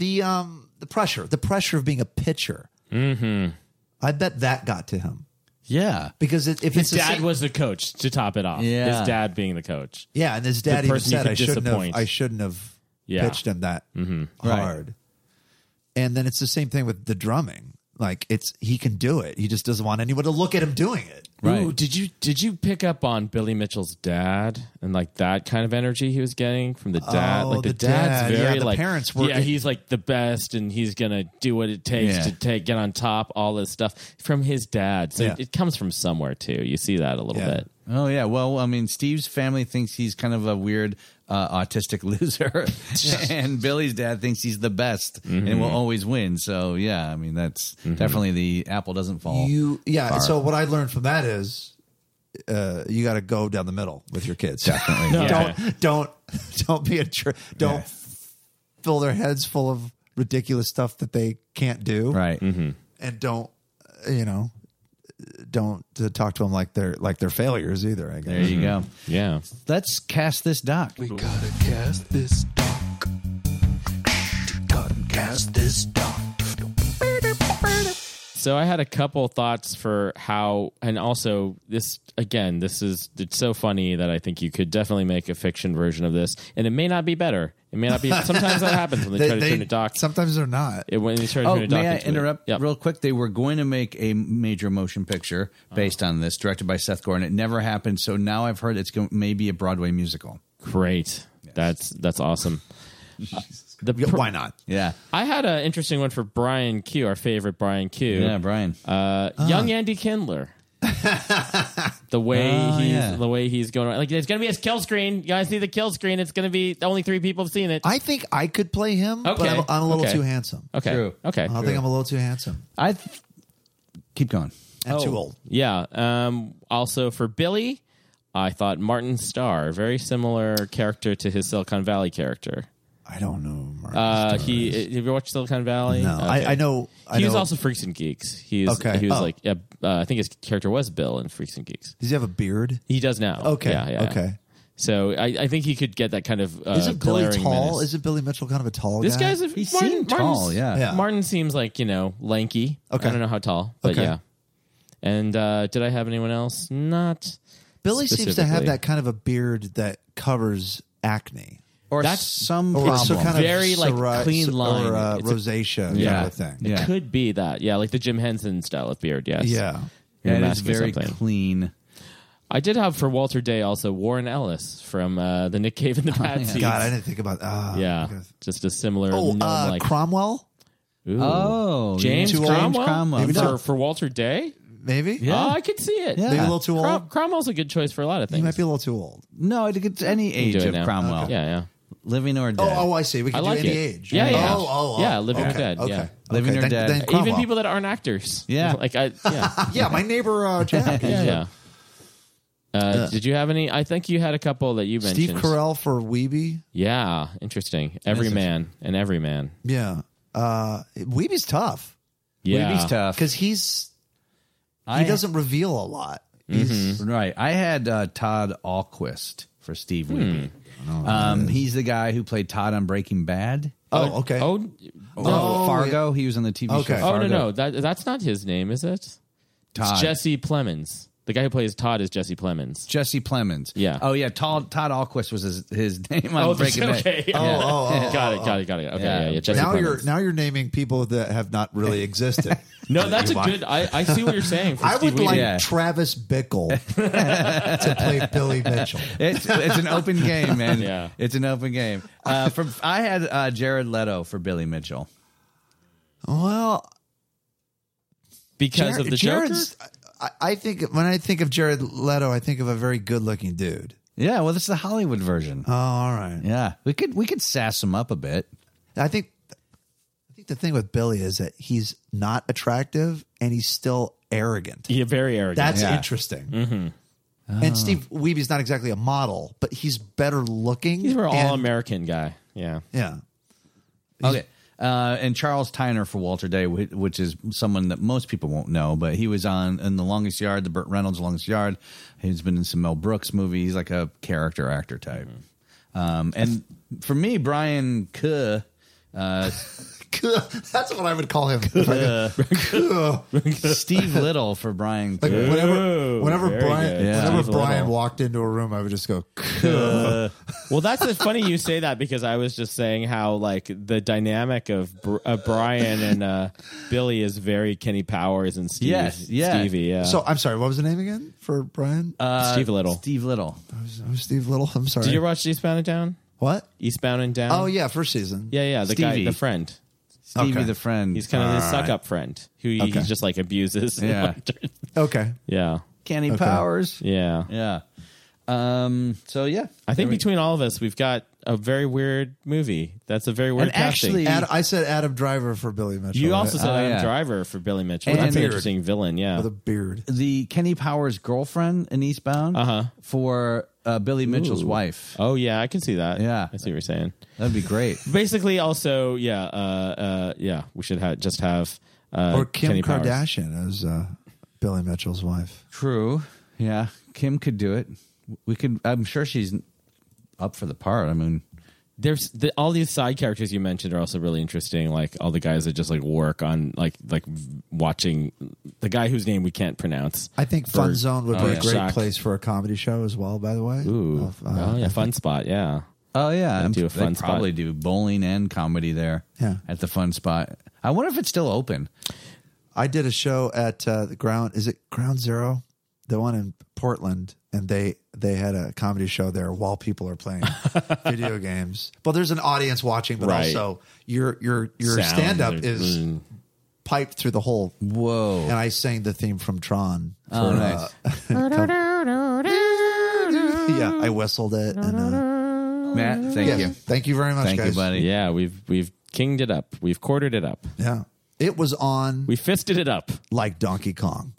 The pressure. The pressure of being a pitcher. Mm-hmm. I bet that got to him. Yeah. Because if his dad was the coach, to top it off. Yeah. His dad being the coach. Yeah, and his dad even said, I shouldn't have pitched him that hard. And then it's the same thing with the drumming. Like he can do it. He just doesn't want anyone to look at him doing it. Right. Ooh, did you pick up on Billy Mitchell's dad and like that kind of energy he was getting from the dad? Oh, like the dad's dad. very the like parents were. Yeah, he's like the best, and he's gonna do what it takes to get on top. All this stuff from his dad. So it comes from somewhere too. You see that a little bit. Oh yeah. Well, I mean, Steve's family thinks he's kind of a weird autistic loser, and Billy's dad thinks he's the best and will always win. So yeah, I mean that's definitely the apple doesn't fall. far. So what I learned from that is you got to go down the middle with your kids. Definitely. Don't be don't fill their heads full of ridiculous stuff that they can't do. Right. And don't talk to them like they're failures either. I guess. There you go. Yeah. Let's cast this doc. We gotta cast this doc. Gotta cast this doc. So I had a couple thoughts for how, and also this, again, it's so funny that I think you could definitely make a fiction version of this, and it may not be better. It may not be. Sometimes that happens when they try to turn a doc. Sometimes they're not. When they try to turn a doc. May I interrupt real quick? They were going to make a major motion picture based on this, directed by Seth Gordon. It never happened. So now I've heard it's maybe a Broadway musical. Great. Yes. That's awesome. Why not? Yeah. I had an interesting one for Brian Q, our favorite Brian Q. Yeah, Brian. Young Andy Kindler. The way he's going around. Like, it's going to be his kill screen. You guys see the kill screen. It's going to be only 3 people have seen it. I think I could play him, but I'm a little too handsome. Okay. True. Okay. I think I'm a little too handsome. Keep going. And too old. Yeah. Also for Billy, I thought Martin Starr, very similar character to his Silicon Valley character. I don't know. Martin Have you ever watched Silicon Valley? No, okay. I know. He was also Freaks and Geeks. He was like, I think his character was Bill in Freaks and Geeks. Does he have a beard? He does now. Okay. Yeah. Okay. So I think he could get that kind of Isn't Billy glaring tall? menace. Isn't Billy Mitchell kind of a tall guy? This guy's he seemed tall. Yeah. Martin seems like lanky. Okay. I don't know how tall, but okay. yeah. And did I have anyone else? Not. Billy seems to have that kind of a beard that covers acne. Or that's some problem. It's kind of very clean line. Or rosacea kind of thing. It could be that. Yeah, like the Jim Henson style of beard, yes. Yeah. It is very clean. I did have for Walter Day also Warren Ellis from the Nick Cave and the Patsies. God, I didn't think about just a similar like Cromwell? Ooh. Oh, James Cromwell for Walter Day? Maybe. Yeah. Oh, I could see it. Yeah. Maybe a little too old. Cromwell's a good choice for a lot of things. He might be a little too old. No, it's any age of Cromwell. Okay. Yeah. Living or dead. Oh, I see. We can do any age. Yeah. Yeah, living or dead. Okay. Yeah. Living or dead. Even people that aren't actors. Yeah. Yeah, my neighbor Jack. Yeah. Did you have any? I think you had a couple that you mentioned. Steve Carell for Weeby. Yeah, interesting. Everyman. Yeah. Weeby's tough. Yeah. Weeby's tough. Because he doesn't reveal a lot. Right. I had Todd Alquist for Steve Weeby. He's the guy who played Todd on Breaking Bad. Oh, okay. Fargo. He was on the TV show Fargo. Oh, no. That's not his name, is it? Todd. It's Jesse Plemons. The guy who plays Todd is Jesse Plemons. Jesse Plemons. Yeah. Oh, yeah. Todd Alquist was his name on Breaking Bad. Okay. Oh. Got it. Okay. Yeah. Jesse Plemons. Now you're naming people that have not really existed. No, that's a good. I see what you're saying. I would like Travis Bickle to play Billy Mitchell. It's an open game, man. Yeah. It's an open game. I had Jared Leto for Billy Mitchell. Well, because of the Joker. I think when I think of Jared Leto, I think of a very good-looking dude. Yeah, well, this is the Hollywood version. Oh, all right. Yeah, we could sass him up a bit. I think the thing with Billy is that he's not attractive and he's still arrogant. Yeah, very arrogant. That's interesting. Mm-hmm. And Steve Weeby's not exactly a model, but he's better looking. He's an all-American guy. Yeah. Yeah. Okay. And Charles Tyner for Walter Day, which is someone that most people won't know, but he was in The Longest Yard, the Burt Reynolds Longest Yard. He's been in some Mel Brooks movies. He's like a character actor type. And for me, Brian Kuh. That's what I would call him. Steve Little for Brian. Like whenever Brian Little walked into a room, I would just go. Well, that's funny you say that because I was just saying how like the dynamic of Brian and Billy is very Kenny Powers and Stevie. Yeah. So I'm sorry. What was the name again for Brian? Steve Little. Steve Little. I was Steve Little. I'm sorry. Did you watch Eastbound and Down? What? Eastbound and Down? Oh yeah, first season. Yeah. The guy, the friend. Stevie the friend. He's kind of his suck-up friend who he just like abuses. Yeah. Okay. Yeah. Kenny Powers. Yeah. Yeah. So yeah, I think between all of us, we've got a very weird movie. That's a very weird casting. I said Adam Driver for Billy Mitchell. You also said Adam Driver for Billy Mitchell. And that's an interesting villain. Yeah, with a beard. The Kenny Powers girlfriend in Eastbound. For Billy Mitchell's wife. Oh yeah, I can see that. Yeah, I see what you're saying. That'd be great. Basically, also, we should have or Kim Kenny Kardashian as Billy Mitchell's wife. True. Yeah, Kim could do it. We could. I'm sure she's up for the part. I mean, There's all these side characters you mentioned are also really interesting. Like all the guys that just like work on like watching the guy whose name we can't pronounce. I think Fun Zone would be a great place for a comedy show as well. By the way, ooh, Fun Spot, yeah. Oh yeah, do a fun spot. Probably do bowling and comedy there. Yeah, at the Fun Spot. I wonder if it's still open. I did a show at the Ground. Is it Ground Zero? The one in Portland, and they had a comedy show there while people are playing video games. Well, there's an audience watching, but also your stand up is piped through the whole. Whoa! And I sang the theme from Tron. Oh, nice. Yeah, I whistled it. And, Matt, thank you. Thank you very much, Thank guys. you, buddy. Yeah, we've kinged it up. We've quartered it up. Yeah, it was on. We fisted it up like Donkey Kong.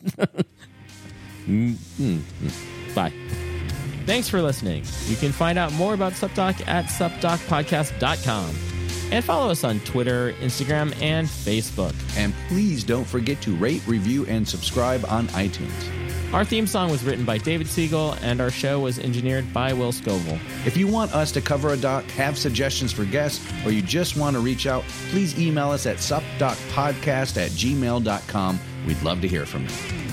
Bye. Thanks for listening. You can find out more about SupDoc at supdocpodcast.com. And follow us on Twitter, Instagram, and Facebook. And please don't forget to rate, review, and subscribe on iTunes. Our theme song was written by David Siegel, and our show was engineered by Will Scoville. If you want us to cover a doc, have suggestions for guests, or you just want to reach out, please email us at supdocpodcast@gmail.com. We'd love to hear from you.